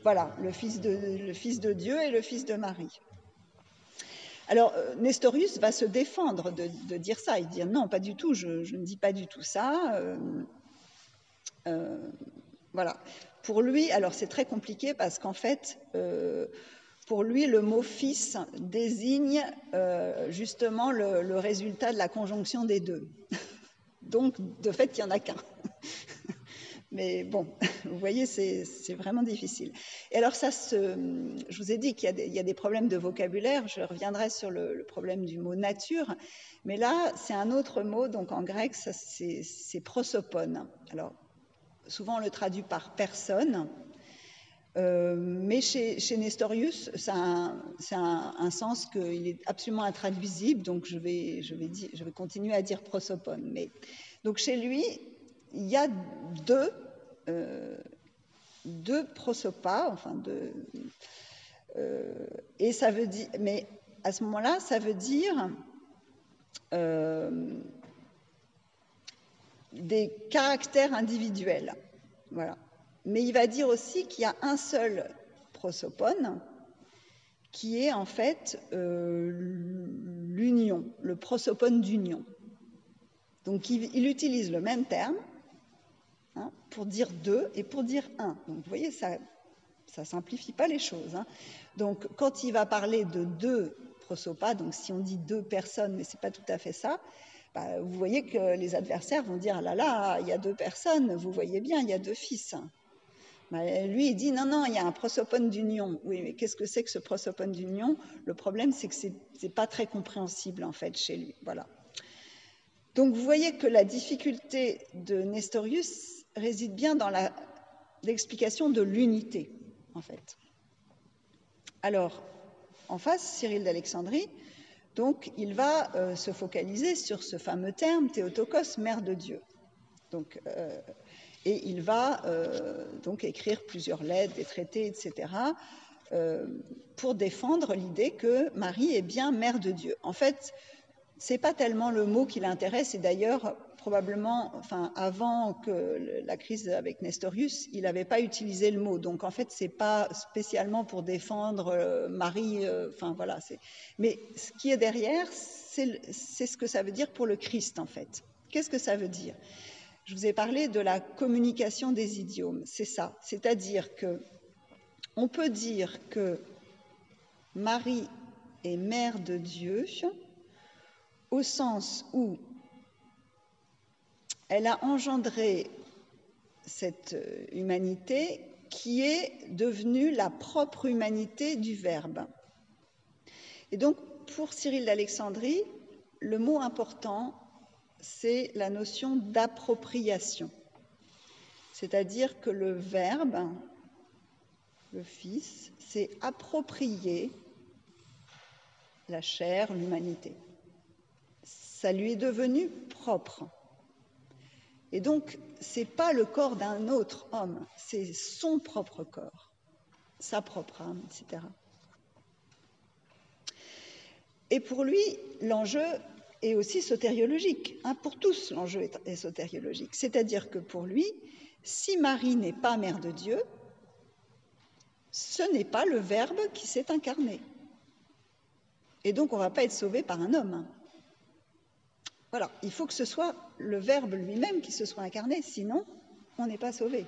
voilà, le fils, de, le fils de Dieu et le fils de Marie. Alors, Nestorius va se défendre de, de dire ça, il dit non, pas du tout, je, je ne dis pas du tout ça. Euh, euh, voilà. Pour lui, alors c'est très compliqué parce qu'en fait, euh, pour lui, le mot fils désigne euh, justement le, le résultat de la conjonction des deux. Donc, de fait, il n'y en a qu'un. Mais bon, vous voyez, c'est vraiment difficile. Et alors ça, se, je vous ai dit qu'il y, y a des problèmes de vocabulaire, je reviendrai sur le, le problème du mot nature, mais là, c'est un autre mot, donc en grec, c'est prosopone. Alors, souvent on le traduit par personne, euh, mais chez, chez Nestorius, ça a un, un, un sens qu'il est absolument intraduisible, donc je vais, je, vais dire, je vais continuer à dire prosopone. Mais, donc chez lui, il y a deux, euh, deux prosopas, enfin deux, euh, et ça veut dire, mais à ce moment-là, ça veut dire euh, des caractères individuels, voilà. Mais il va dire aussi qu'il y a un seul prosopone, qui est en fait euh, l'union, le prosopone d'union. Donc il, il utilise le même terme, hein, pour dire deux et pour dire un. Donc vous voyez, ça ne simplifie pas les choses. Hein. Donc quand il va parler de deux prosopas, donc si on dit deux personnes, mais ce n'est pas tout à fait ça, bah, vous voyez que les adversaires vont dire « ah là là, il y a deux personnes, vous voyez bien, il y a deux fils ». Bah, lui, il dit « non, non, il y a un prosopone d'union ». Oui, mais qu'est-ce que c'est que ce prosopone d'union? Le problème, c'est que ce n'est pas très compréhensible, en fait, chez lui. Voilà. Donc, vous voyez que la difficulté de Nestorius réside bien dans l'explication de l'unité, en fait. Alors, en face, Cyril d'Alexandrie, donc, il va euh, se focaliser sur ce fameux terme, Théotokos, mère de Dieu. Donc, euh, et il va euh, donc écrire plusieurs lettres, des traités, et cetera, euh, pour défendre l'idée que Marie est bien mère de Dieu. En fait, ce n'est pas tellement le mot qui l'intéresse, et d'ailleurs, probablement, enfin, avant que la crise avec Nestorius, il n'avait pas utilisé le mot. Donc, en fait, ce n'est pas spécialement pour défendre euh, Marie, euh, enfin, voilà. Mais ce qui est derrière, c'est ce que ça veut dire pour le Christ, en fait. Qu'est-ce que ça veut dire? Je vous ai parlé de la communication des idiomes, c'est ça. C'est-à-dire que on peut dire que Marie est mère de Dieu au sens où elle a engendré cette humanité qui est devenue la propre humanité du Verbe. Et donc, pour Cyril d'Alexandrie, le mot important, c'est la notion d'appropriation. C'est-à-dire que le Verbe, le Fils, s'est approprié la chair, l'humanité. Ça lui est devenu propre. Et donc, ce n'est pas le corps d'un autre homme, c'est son propre corps, sa propre âme, et cetera. Et pour lui, l'enjeu est aussi sotériologique. Hein, pour tous, l'enjeu est, est sotériologique. C'est-à-dire que pour lui, si Marie n'est pas mère de Dieu, ce n'est pas le Verbe qui s'est incarné. Et donc, on ne va pas être sauvé par un homme. Voilà, il faut que ce soit le Verbe lui-même qui se soit incarné, sinon, on n'est pas sauvé.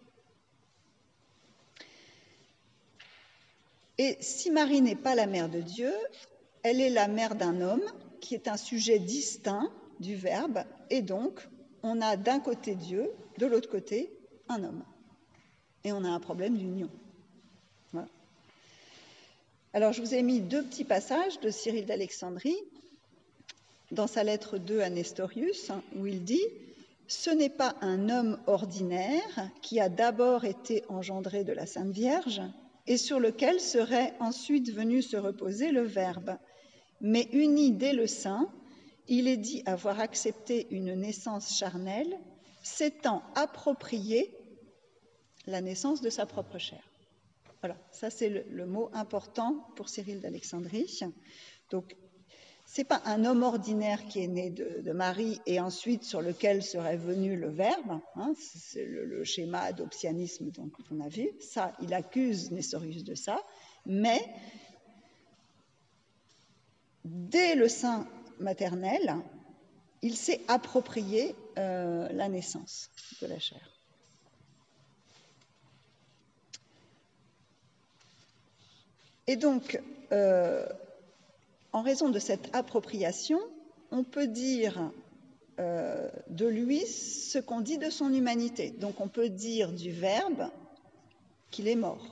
Et si Marie n'est pas la mère de Dieu, elle est la mère d'un homme qui est un sujet distinct du Verbe, et donc, on a d'un côté Dieu, de l'autre côté, un homme. Et on a un problème d'union. Voilà. Alors, je vous ai mis deux petits passages de Cyril d'Alexandrie, dans sa lettre deux à Nestorius, où il dit « Ce n'est pas un homme ordinaire qui a d'abord été engendré de la Sainte Vierge et sur lequel serait ensuite venu se reposer le Verbe, mais uni dès le sein, il est dit avoir accepté une naissance charnelle, s'étant approprié la naissance de sa propre chair. » Voilà, ça c'est le, le mot important pour Cyril d'Alexandrie. Donc, c'est pas un homme ordinaire qui est né de, de Marie et ensuite sur lequel serait venu le Verbe, hein, c'est le, le schéma adoptionnisme dont on a vu, ça, il accuse Nestorius de ça, mais dès le sein maternel, il s'est approprié euh, la naissance de la chair. Et donc, euh, en raison de cette appropriation, on peut dire euh, de lui ce qu'on dit de son humanité. Donc on peut dire du Verbe qu'il est mort.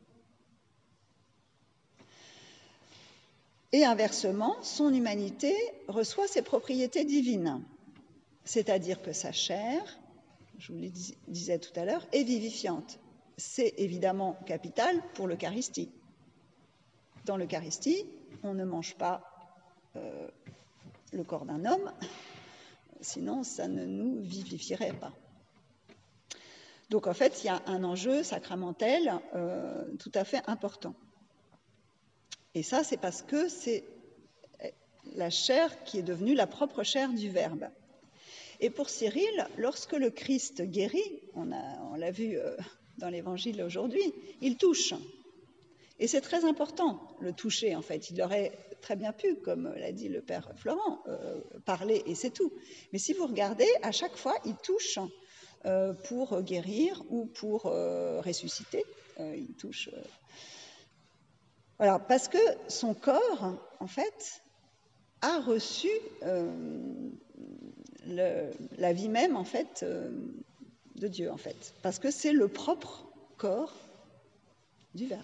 Et inversement, son humanité reçoit ses propriétés divines, c'est-à-dire que sa chair, je vous le disais tout à l'heure, est vivifiante. C'est évidemment capital pour l'Eucharistie. Dans l'Eucharistie, on ne mange pas euh, le corps d'un homme, sinon ça ne nous vivifierait pas. Donc en fait, il y a un enjeu sacramentel euh, tout à fait important. Et ça, c'est parce que c'est la chair qui est devenue la propre chair du Verbe. Et pour Cyril, lorsque le Christ guérit, on, a, on l'a vu euh, dans l'Évangile aujourd'hui, il touche. Et c'est très important, le toucher, en fait. Il aurait très bien pu, comme l'a dit le père Florent, euh, parler et c'est tout. Mais si vous regardez, à chaque fois, il touche euh, pour guérir ou pour euh, ressusciter. Euh, il touche. Euh... Voilà, parce que son corps, en fait, a reçu euh, le, la vie même, en fait, euh, de Dieu, en fait. Parce que c'est le propre corps du Verbe.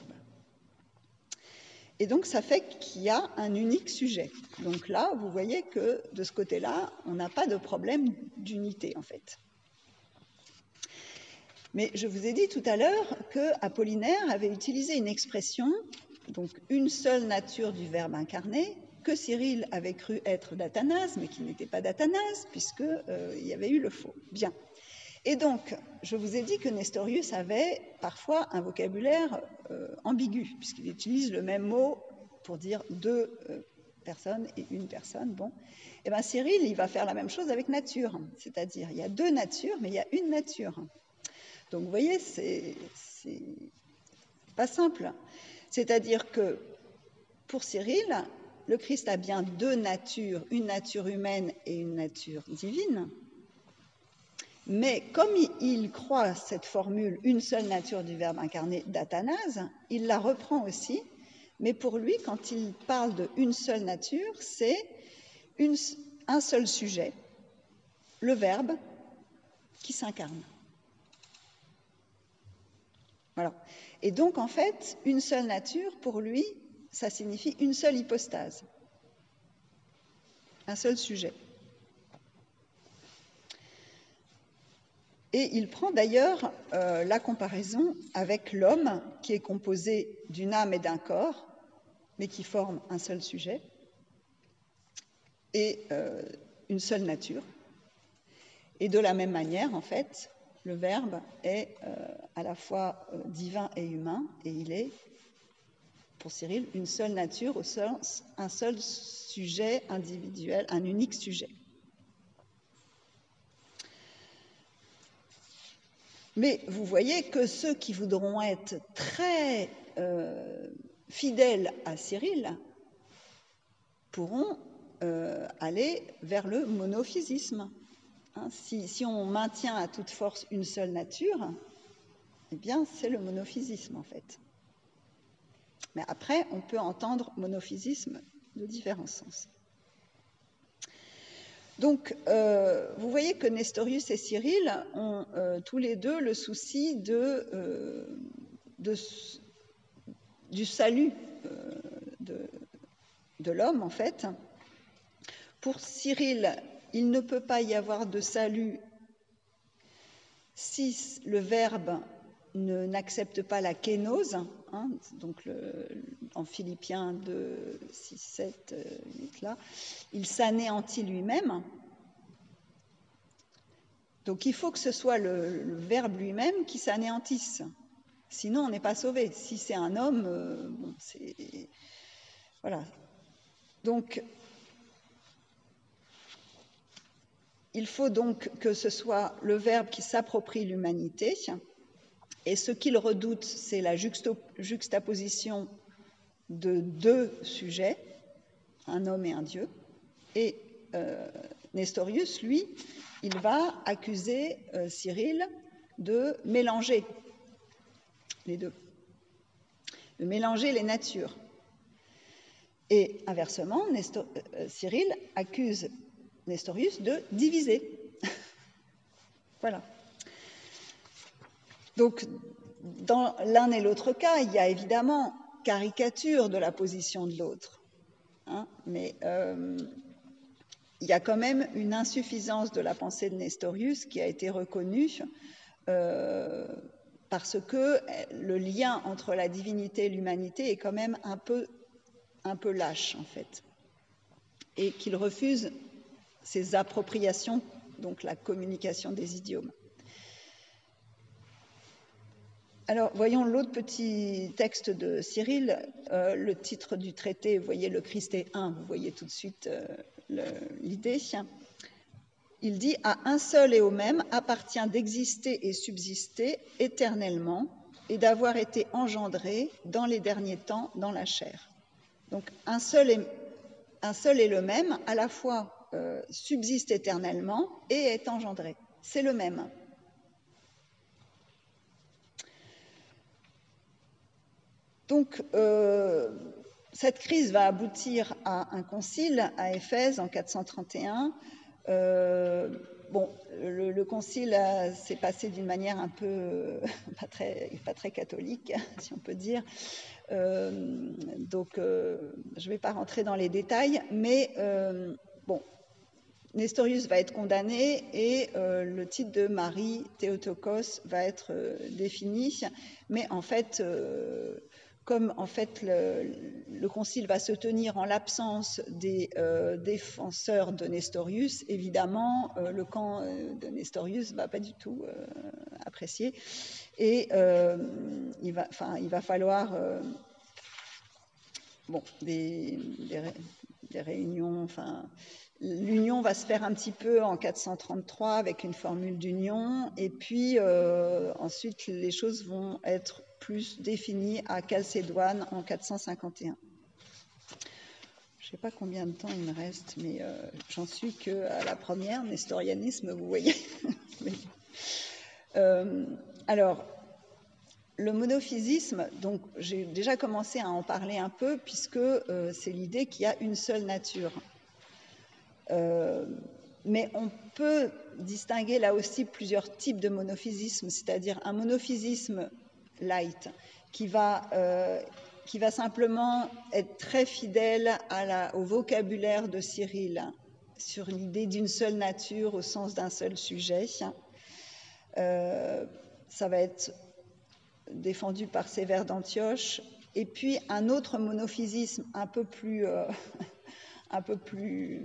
Et donc, ça fait qu'il y a un unique sujet. Donc là, vous voyez que de ce côté-là, on n'a pas de problème d'unité, en fait. Mais je vous ai dit tout à l'heure qu'Apollinaire avait utilisé une expression, donc une seule nature du Verbe incarné, que Cyril avait cru être d'Athanase, mais qui n'était pas d'Athanase, puisqu'il euh, y avait eu le faux. Bien. Et donc, je vous ai dit que Nestorius avait parfois un vocabulaire euh, ambigu, puisqu'il utilise le même mot pour dire deux euh, personnes et une personne. Bon, et bien Cyril, il va faire la même chose avec nature, c'est-à-dire il y a deux natures, mais il y a une nature. Donc, vous voyez, c'est, c'est pas simple. C'est-à-dire que pour Cyril, le Christ a bien deux natures, une nature humaine et une nature divine. Mais comme il croit cette formule « une seule nature du Verbe incarné » d'Athanase, il la reprend aussi, mais pour lui, quand il parle de « une seule nature », c'est une, un seul sujet, le Verbe qui s'incarne. Voilà. Et donc, en fait, une seule nature, pour lui, ça signifie une seule hypostase, un seul sujet. Et il prend d'ailleurs euh, la comparaison avec l'homme, qui est composé d'une âme et d'un corps, mais qui forment un seul sujet, et euh, une seule nature. Et de la même manière, en fait, le Verbe est euh, à la fois euh, divin et humain, et il est, pour Cyril, une seule nature au sens, un seul sujet individuel, un unique sujet. Mais vous voyez que ceux qui voudront être très euh, fidèles à Cyril pourront euh, aller vers le monophysisme. Hein, si, si on maintient à toute force une seule nature, eh bien c'est le monophysisme en fait. Mais après, on peut entendre monophysisme de différents sens. Donc, euh, vous voyez que Nestorius et Cyril ont euh, tous les deux le souci de, euh, de, du salut euh, de, de l'homme, en fait. Pour Cyril, il ne peut pas y avoir de salut si le Verbe ne, n'accepte pas la kénose, hein, donc le, en Philippiens deux, six, sept, huit, là, il s'anéantit lui-même. Donc il faut que ce soit le, le Verbe lui-même qui s'anéantisse, sinon on n'est pas sauvé. Si c'est un homme, euh, bon, c'est... Voilà. Donc il faut donc que ce soit le Verbe qui s'approprie l'humanité, et ce qu'il redoute, c'est la juxtaposition de deux sujets, un homme et un Dieu. Et euh, Nestorius, lui, il va accuser euh, Cyril de mélanger les deux, de mélanger les natures. Et inversement, Nestor, euh, Cyril accuse Nestorius de diviser. Voilà. Donc, dans l'un et l'autre cas, il y a évidemment caricature de la position de l'autre, hein, mais euh, il y a quand même une insuffisance de la pensée de Nestorius qui a été reconnue euh, parce que le lien entre la divinité et l'humanité est quand même un peu, un peu lâche, en fait, et qu'il refuse ces appropriations, donc la communication des idiomes. Alors, voyons l'autre petit texte de Cyril, euh, le titre du traité, vous voyez, le Christ est un, vous voyez tout de suite euh, l'idée. Il dit « À un seul et au même appartient d'exister et subsister éternellement et d'avoir été engendré dans les derniers temps dans la chair. » Donc, un seul, et, un seul et le même, à la fois euh, subsiste éternellement et est engendré. C'est le même. Donc, euh, cette crise va aboutir à un concile à Éphèse en quatre cent trente et un. Euh, bon, le, le concile s'est passé d'une manière un peu euh, pas, très, pas très catholique, si on peut dire. Euh, donc, euh, je ne vais pas rentrer dans les détails, mais euh, bon, Nestorius va être condamné et euh, le titre de Marie Théotokos va être euh, défini, mais en fait, euh, comme en fait le, le concile va se tenir en l'absence des euh, défenseurs de Nestorius, évidemment, euh, le camp de Nestorius ne va pas du tout euh, apprécier, et euh, il, va, enfin, il va falloir euh, bon, des, des, des réunions, enfin, l'union va se faire un petit peu en quatre cent trente-trois avec une formule d'union, et puis euh, ensuite les choses vont être plus définies à Chalcédoine en quatre cent cinquante et un. Je ne sais pas combien de temps il me reste, mais euh, j'en suis qu'à la première, nestorianisme, vous voyez. mais, euh, alors, le monophysisme, donc j'ai déjà commencé à en parler un peu, puisque euh, c'est l'idée qu'il y a une seule nature. Euh, mais on peut distinguer là aussi plusieurs types de monophysisme, c'est-à-dire un monophysisme light qui va, euh, qui va simplement être très fidèle à la, au vocabulaire de Cyril sur l'idée d'une seule nature au sens d'un seul sujet. Euh, ça va être défendu par Sévère d'Antioche, et puis un autre monophysisme un peu plus, euh, un peu plus,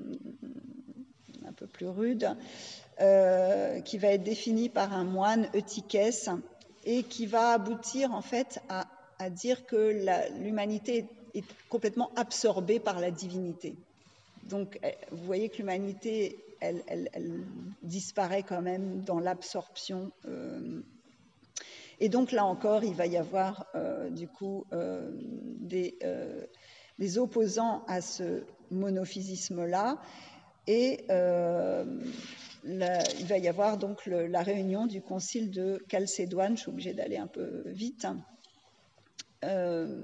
un peu plus rude, euh, qui va être défini par un moine Eutychès et qui va aboutir en fait à, à dire que l'humanité est complètement absorbée par la divinité. Donc, vous voyez que l'humanité, elle, elle, elle disparaît quand même dans l'absorption. Euh, Et donc là encore, il va y avoir euh, du coup euh, des, euh, des opposants à ce monophysisme-là, et euh, la, il va y avoir donc le, la réunion du concile de Chalcédoine. Je suis obligée d'aller un peu vite. Euh,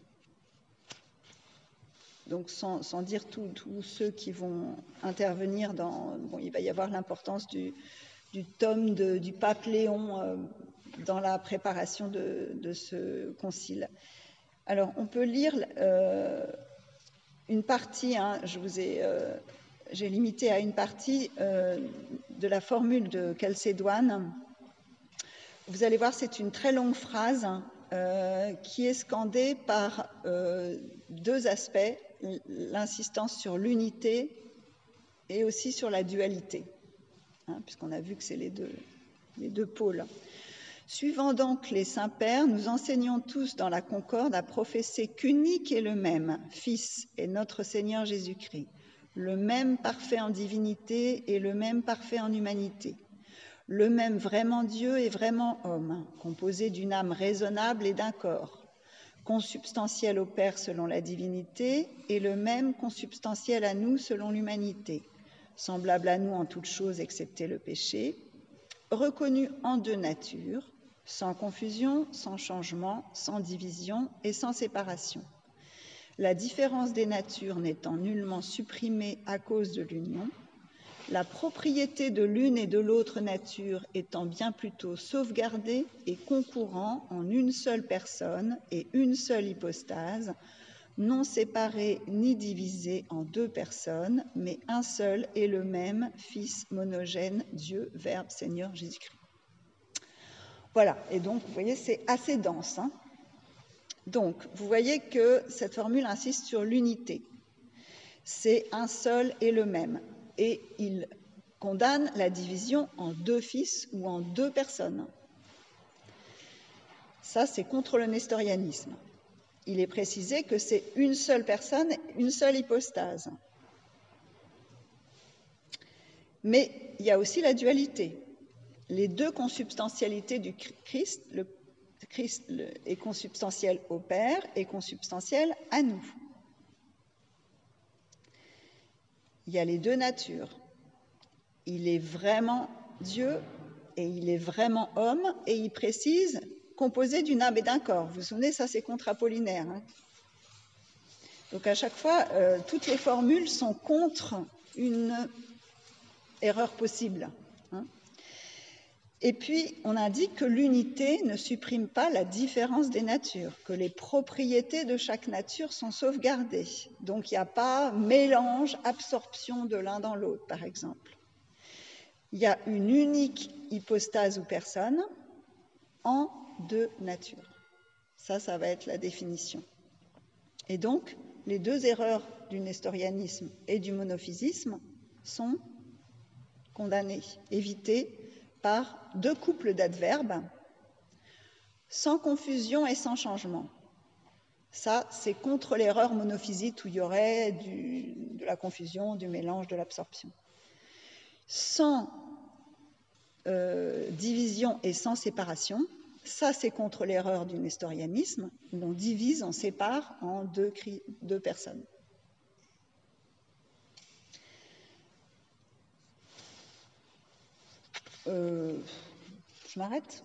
donc sans, sans dire tous ceux qui vont intervenir dans... Bon, il va y avoir l'importance du, du tome de, du pape Léon euh, dans la préparation de, de ce concile. Alors, on peut lire euh, une partie, hein, je vous ai, euh, j'ai limité à une partie euh, de la formule de Chalcédoine. Vous allez voir, c'est une très longue phrase euh, qui est scandée par euh, deux aspects, l'insistance sur l'unité et aussi sur la dualité, hein, puisqu'on a vu que c'est les deux, les deux pôles. Suivant donc les saints-pères, nous enseignons tous dans la concorde à professer qu'unique est le même, Fils et notre Seigneur Jésus-Christ, le même parfait en divinité et le même parfait en humanité, le même vraiment Dieu et vraiment homme, composé d'une âme raisonnable et d'un corps, consubstantiel au Père selon la divinité et le même consubstantiel à nous selon l'humanité, semblable à nous en toutes choses excepté le péché, reconnu en deux natures, sans confusion, sans changement, sans division et sans séparation. La différence des natures n'étant nullement supprimée à cause de l'union, la propriété de l'une et de l'autre nature étant bien plutôt sauvegardée et concourant en une seule personne et une seule hypostase, non séparée ni divisée en deux personnes, mais un seul et le même Fils monogène, Dieu, Verbe, Seigneur Jésus-Christ. Voilà, et donc vous voyez, c'est assez dense. Hein. Donc, vous voyez que cette formule insiste sur l'unité. C'est un seul et le même. Et il condamne la division en deux fils ou en deux personnes. Ça, c'est contre le nestorianisme. Il est précisé que c'est une seule personne, une seule hypostase. Mais il y a aussi la dualité. Les deux consubstantialités du Christ, le Christ est consubstantiel au Père et consubstantiel à nous. Il y a les deux natures. Il est vraiment Dieu et il est vraiment homme, et il précise composé d'une âme et d'un corps. Vous vous souvenez, ça c'est contre-apollinaire. Hein. Donc à chaque fois, euh, toutes les formules sont contre une erreur possible. Hein. Et puis, on indique que l'unité ne supprime pas la différence des natures, que les propriétés de chaque nature sont sauvegardées. Donc, il n'y a pas mélange, absorption de l'un dans l'autre, par exemple. Il y a une unique hypostase ou personne en deux natures. Ça, ça va être la définition. Et donc, les deux erreurs du nestorianisme et du monophysisme sont condamnées, évitées par deux couples d'adverbes, sans confusion et sans changement. Ça, c'est contre l'erreur monophysite où il y aurait du, de la confusion, du mélange, de l'absorption. Sans euh, division et sans séparation, ça, c'est contre l'erreur du nestorianisme, où on divise, on sépare en deux, deux personnes. Euh, je m'arrête.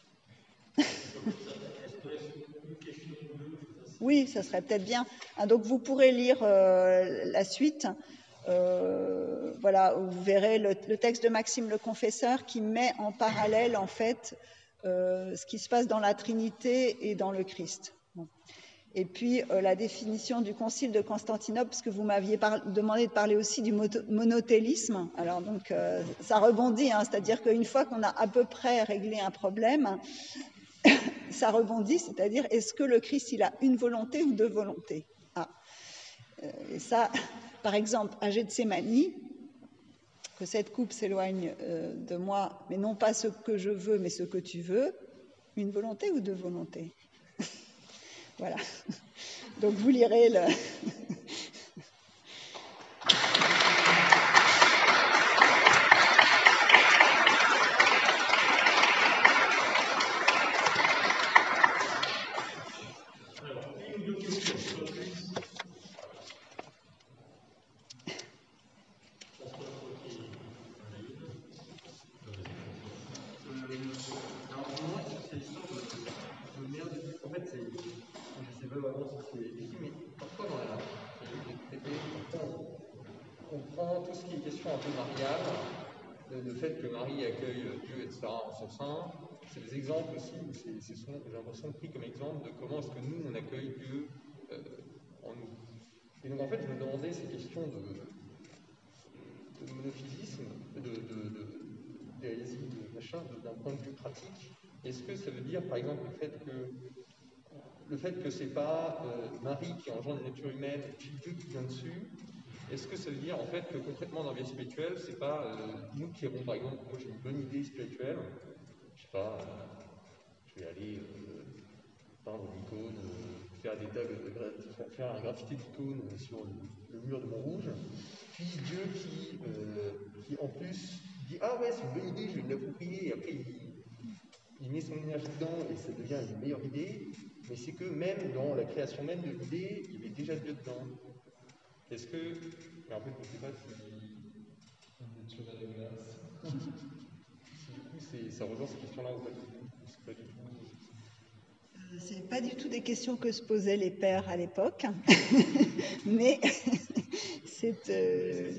Oui, ça serait peut-être bien. Ah, donc vous pourrez lire euh, la suite. Euh, voilà, où vous verrez le, le texte de Maxime le Confesseur qui met en parallèle en fait euh, ce qui se passe dans la Trinité et dans le Christ. Bon. Et puis euh, la définition du Concile de Constantinople, parce que vous m'aviez demandé de parler aussi du monothélisme. Alors donc euh, ça rebondit, hein, c'est-à-dire qu'une fois qu'on a à peu près réglé un problème, ça rebondit, c'est-à-dire est-ce que le Christ il a une volonté ou deux volontés? Ah. Et ça, par exemple, à Gethsémani, que cette coupe s'éloigne euh, de moi, mais non pas ce que je veux, mais ce que tu veux, une volonté ou deux volontés? Voilà. Donc vous lirez le... Le fait que Marie accueille Dieu, et cetera, en son sein, c'est des exemples aussi, où c'est, c'est souvent, j'ai l'impression, pris comme exemple de comment est-ce que nous, on accueille Dieu euh, en nous. Et donc, en fait, je me demandais ces questions de, de monophysisme, de, de, de, d'hérésie, de machin, d'un point de vue pratique. Est-ce que ça veut dire, par exemple, le fait que le fait que c'est pas euh, Marie qui engendre une nature humaine, puis Dieu qui vient dessus? Est-ce que ça veut dire en fait que concrètement dans la vie spirituelle, c'est pas euh, nous qui avons par exemple, moi j'ai une bonne idée spirituelle, je sais pas, euh, je vais aller euh, peindre une icône, euh, faire des tags, de, faire un graffiti d'icônes sur le, le mur de Montrouge, puis Dieu qui, euh, qui en plus dit ah ouais c'est une bonne idée, je vais me l'approprier, et après il, il met son énergie dedans et ça devient une meilleure idée, mais c'est que même dans la création même de l'idée, il y avait déjà Dieu dedans. Est-ce que, mais en fait je ne sais pas si si du coup ça rejoint cette question-là ou pas du tout, c'est pas du tout. C'est pas du tout des questions que se posaient les pères à l'époque, mais c'est. Euh...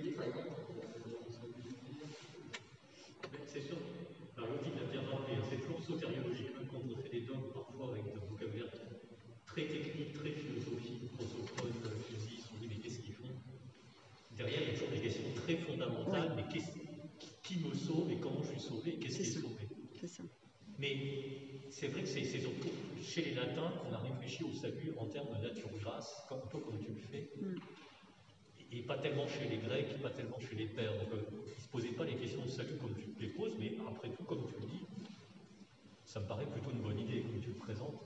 C'est sûr, la logique l'a bien rappelé, c'est toujours sotériologique, même quand on fait des dogmes parfois avec un vocabulaire très technique, très philosophique, prosophone, physique, on dit mais qu'est-ce qu'ils font? Derrière, il y a toujours des questions très fondamentales, oui. Mais qui, qui me sauve et comment je suis sauvé et qu'est-ce qui est sauvé? C'est ça. Mais c'est vrai que c'est surtout chez les latins qu'on a réfléchi au salut en termes de nature-grâce, un peu comme tu le fais, mm. et, et pas tellement chez les Grecs, pas tellement chez les pères. Donc euh, ils ne se posaient pas les questions de salut comme tu les poses, mais après tout, comme tu le dis, ça me paraît plutôt une bonne idée comme tu le présentes.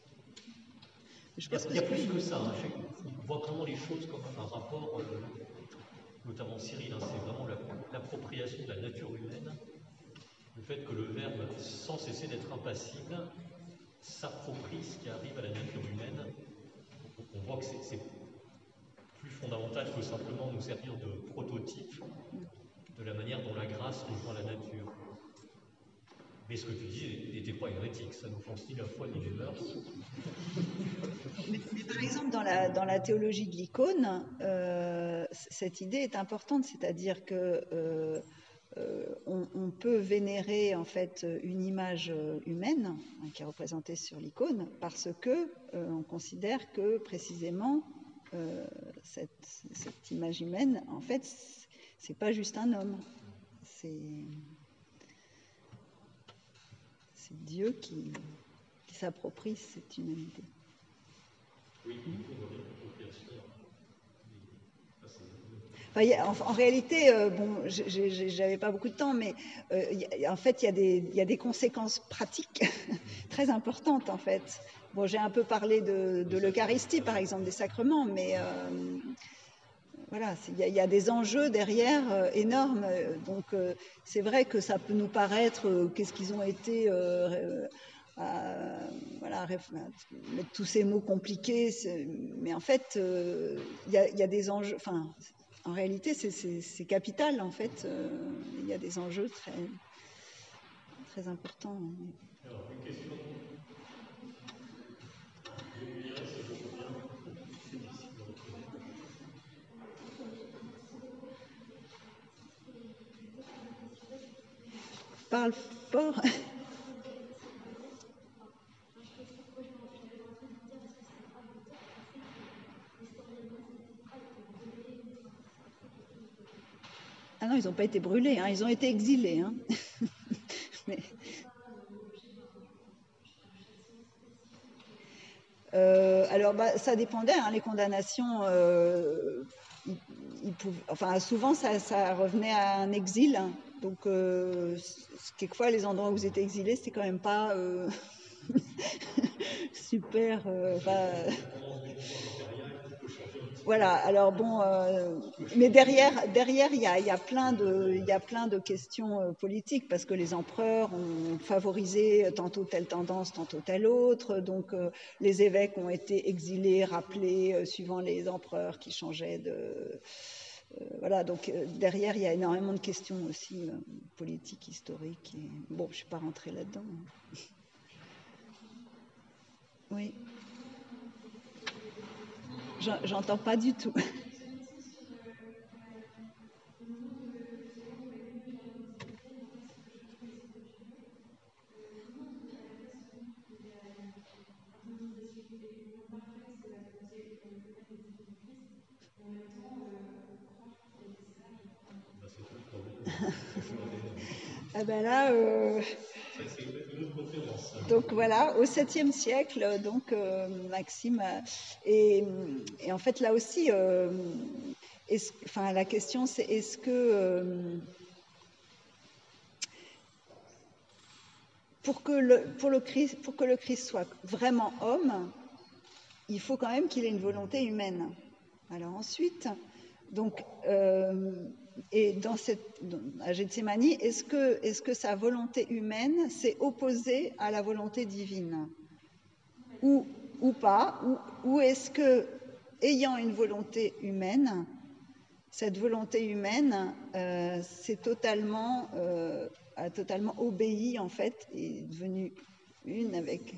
Je pense il y a, il y a plus que ça. Hein. On voit vraiment les choses comme un rapport, euh, notamment Cyril, hein, c'est vraiment l'appropriation de la nature humaine. Le fait que le verbe, sans cesser d'être impassible, s'approprie ce qui arrive à la nature humaine. On voit que c'est plus fondamental que simplement nous servir de prototype de la manière dont la grâce rejoint la nature. Mais ce que tu dis n'était pas hérétique, ça n'offense ni la foi ni les mœurs. Mais, mais par exemple, dans la, dans la théologie de l'icône, euh, cette idée est importante, c'est-à-dire que euh, Euh, on, on peut vénérer en fait une image humaine hein, qui est représentée sur l'icône parce que euh, on considère que précisément euh, cette, cette image humaine en fait c'est pas juste un homme, c'est c'est Dieu qui, qui s'approprie cette humanité. Oui. Enfin, en, en réalité, euh, bon, j'avais pas beaucoup de temps, mais euh, y, en fait, il y, a des, y a des conséquences pratiques très importantes, en fait. Bon, j'ai un peu parlé de, de l'Eucharistie, par exemple, des sacrements, mais euh, voilà, il y, y a des enjeux derrière euh, énormes. Donc, euh, c'est vrai que ça peut nous paraître, euh, qu'est-ce qu'ils ont été... Euh, euh, voilà, mettre tous ces mots compliqués, mais en fait, il euh, y, y a des enjeux... Enfin, en réalité, c'est capital, en fait. Euh, il y a des enjeux très, très importants. Alors, une question. Parle fort. Ah non, ils n'ont pas été brûlés, hein, ils ont été exilés. Hein. Mais... Euh, alors, bah, ça dépendait, hein, les condamnations, euh, ils, ils pouvaient, enfin, souvent, ça, ça revenait à un exil. Hein, donc, euh, quelquefois, les endroits où vous étiez exilés, c'était quand même pas euh, super... Euh, Voilà, alors bon, euh, mais derrière, derrière, il y a, y a plein de, il y a plein de questions euh, politiques parce que les empereurs ont favorisé tantôt telle tendance, tantôt telle autre. Donc, euh, les évêques ont été exilés, rappelés, euh, suivant les empereurs qui changeaient de. Euh, voilà, donc euh, derrière, il y a énormément de questions aussi euh, politiques, historiques. Et, bon, je ne suis pas rentrée là-dedans. Oui. J'entends pas du tout. Ah ben là, euh... donc voilà, au septième siècle, donc euh, Maxime, et, et en fait là aussi, euh, est-ce, enfin la question c'est est-ce que euh, pour que le pour le Christ pour que le Christ soit vraiment homme, il faut quand même qu'il ait une volonté humaine. Alors ensuite, donc, euh, et dans cette, dans, à Gethsémani, est-ce que, est-ce que sa volonté humaine s'est opposée à la volonté divine, ou, ou pas, ou, ou est-ce que, ayant une volonté humaine, cette volonté humaine euh, c'est totalement, euh, a totalement obéi en fait, et est devenue une avec.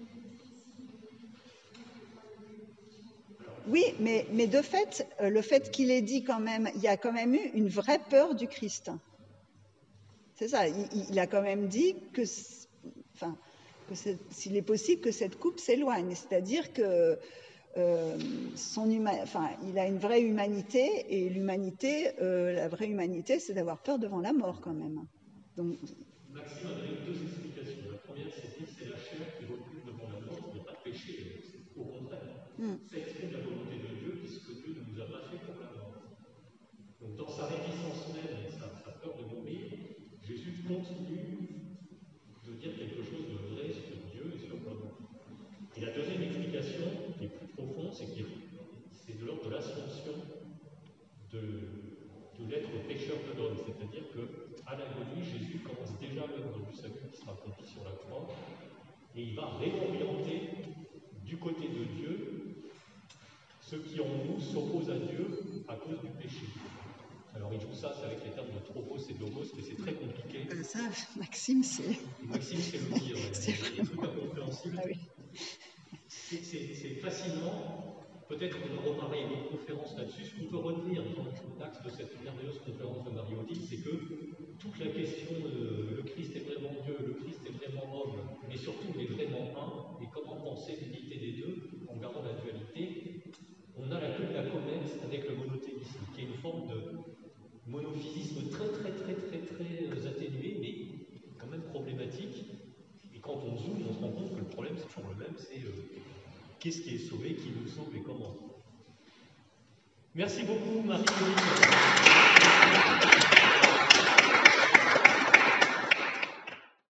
Oui, mais, mais de fait, euh, le fait qu'il ait dit quand même, il y a quand même eu une vraie peur du Christ. C'est ça, il, il a quand même dit que, enfin, que s'il est possible que cette coupe s'éloigne, c'est-à-dire que euh, son huma, enfin, il a une vraie humanité, et l'humanité, euh, la vraie humanité, c'est d'avoir peur devant la mort quand même. Donc, Maxime a donné deux explications. La première, c'est que c'est la chair qui recule devant la mort, qui n'est pas de péché, au contraire. Mm. Ça exprime la volonté de Dieu, puisque Dieu ne nous a pas fait pour la mort. Donc dans sa réticence même et sa, sa peur de mourir, Jésus continue de dire quelque chose de vrai sur Dieu et sur l'homme. Et la deuxième explication, qui est plus profonde, c'est que c'est de l'ordre de l'assomption de, de l'être pécheur de l'homme. C'est-à-dire qu'à l'agonie, Jésus commence déjà l'œuvre du salut qui sera accompli sur la croix, et il va réorienter du côté de Dieu ceux qui en nous s'opposent à Dieu à cause du péché. Alors il joue ça, c'est avec les termes de tropos et domos, mais c'est très compliqué. Euh, ça, Maxime, c'est... Maxime, c'est le dire, c'est des trucs incompréhensibles. Ah oui. C'est facilement, peut-être qu'on va reparler une autre conférence là-dessus. Ce qu'on peut retenir dans l'axe de cette merveilleuse conférence de Marie-Odile, c'est que toute la question de le Christ est vraiment Dieu, le Christ est vraiment homme, mais surtout il est vraiment un, et comment penser l'unité des deux en gardant la dualité, on a la queue de la comète avec le monothéisme, qui est une forme de monophysisme très très très très très atténué, mais quand même problématique. Et quand on zoome, on se rend compte que le problème c'est toujours le même, c'est euh, qu'est-ce qui est sauvé, qui nous sauve et comment. Merci beaucoup Marie-Odile.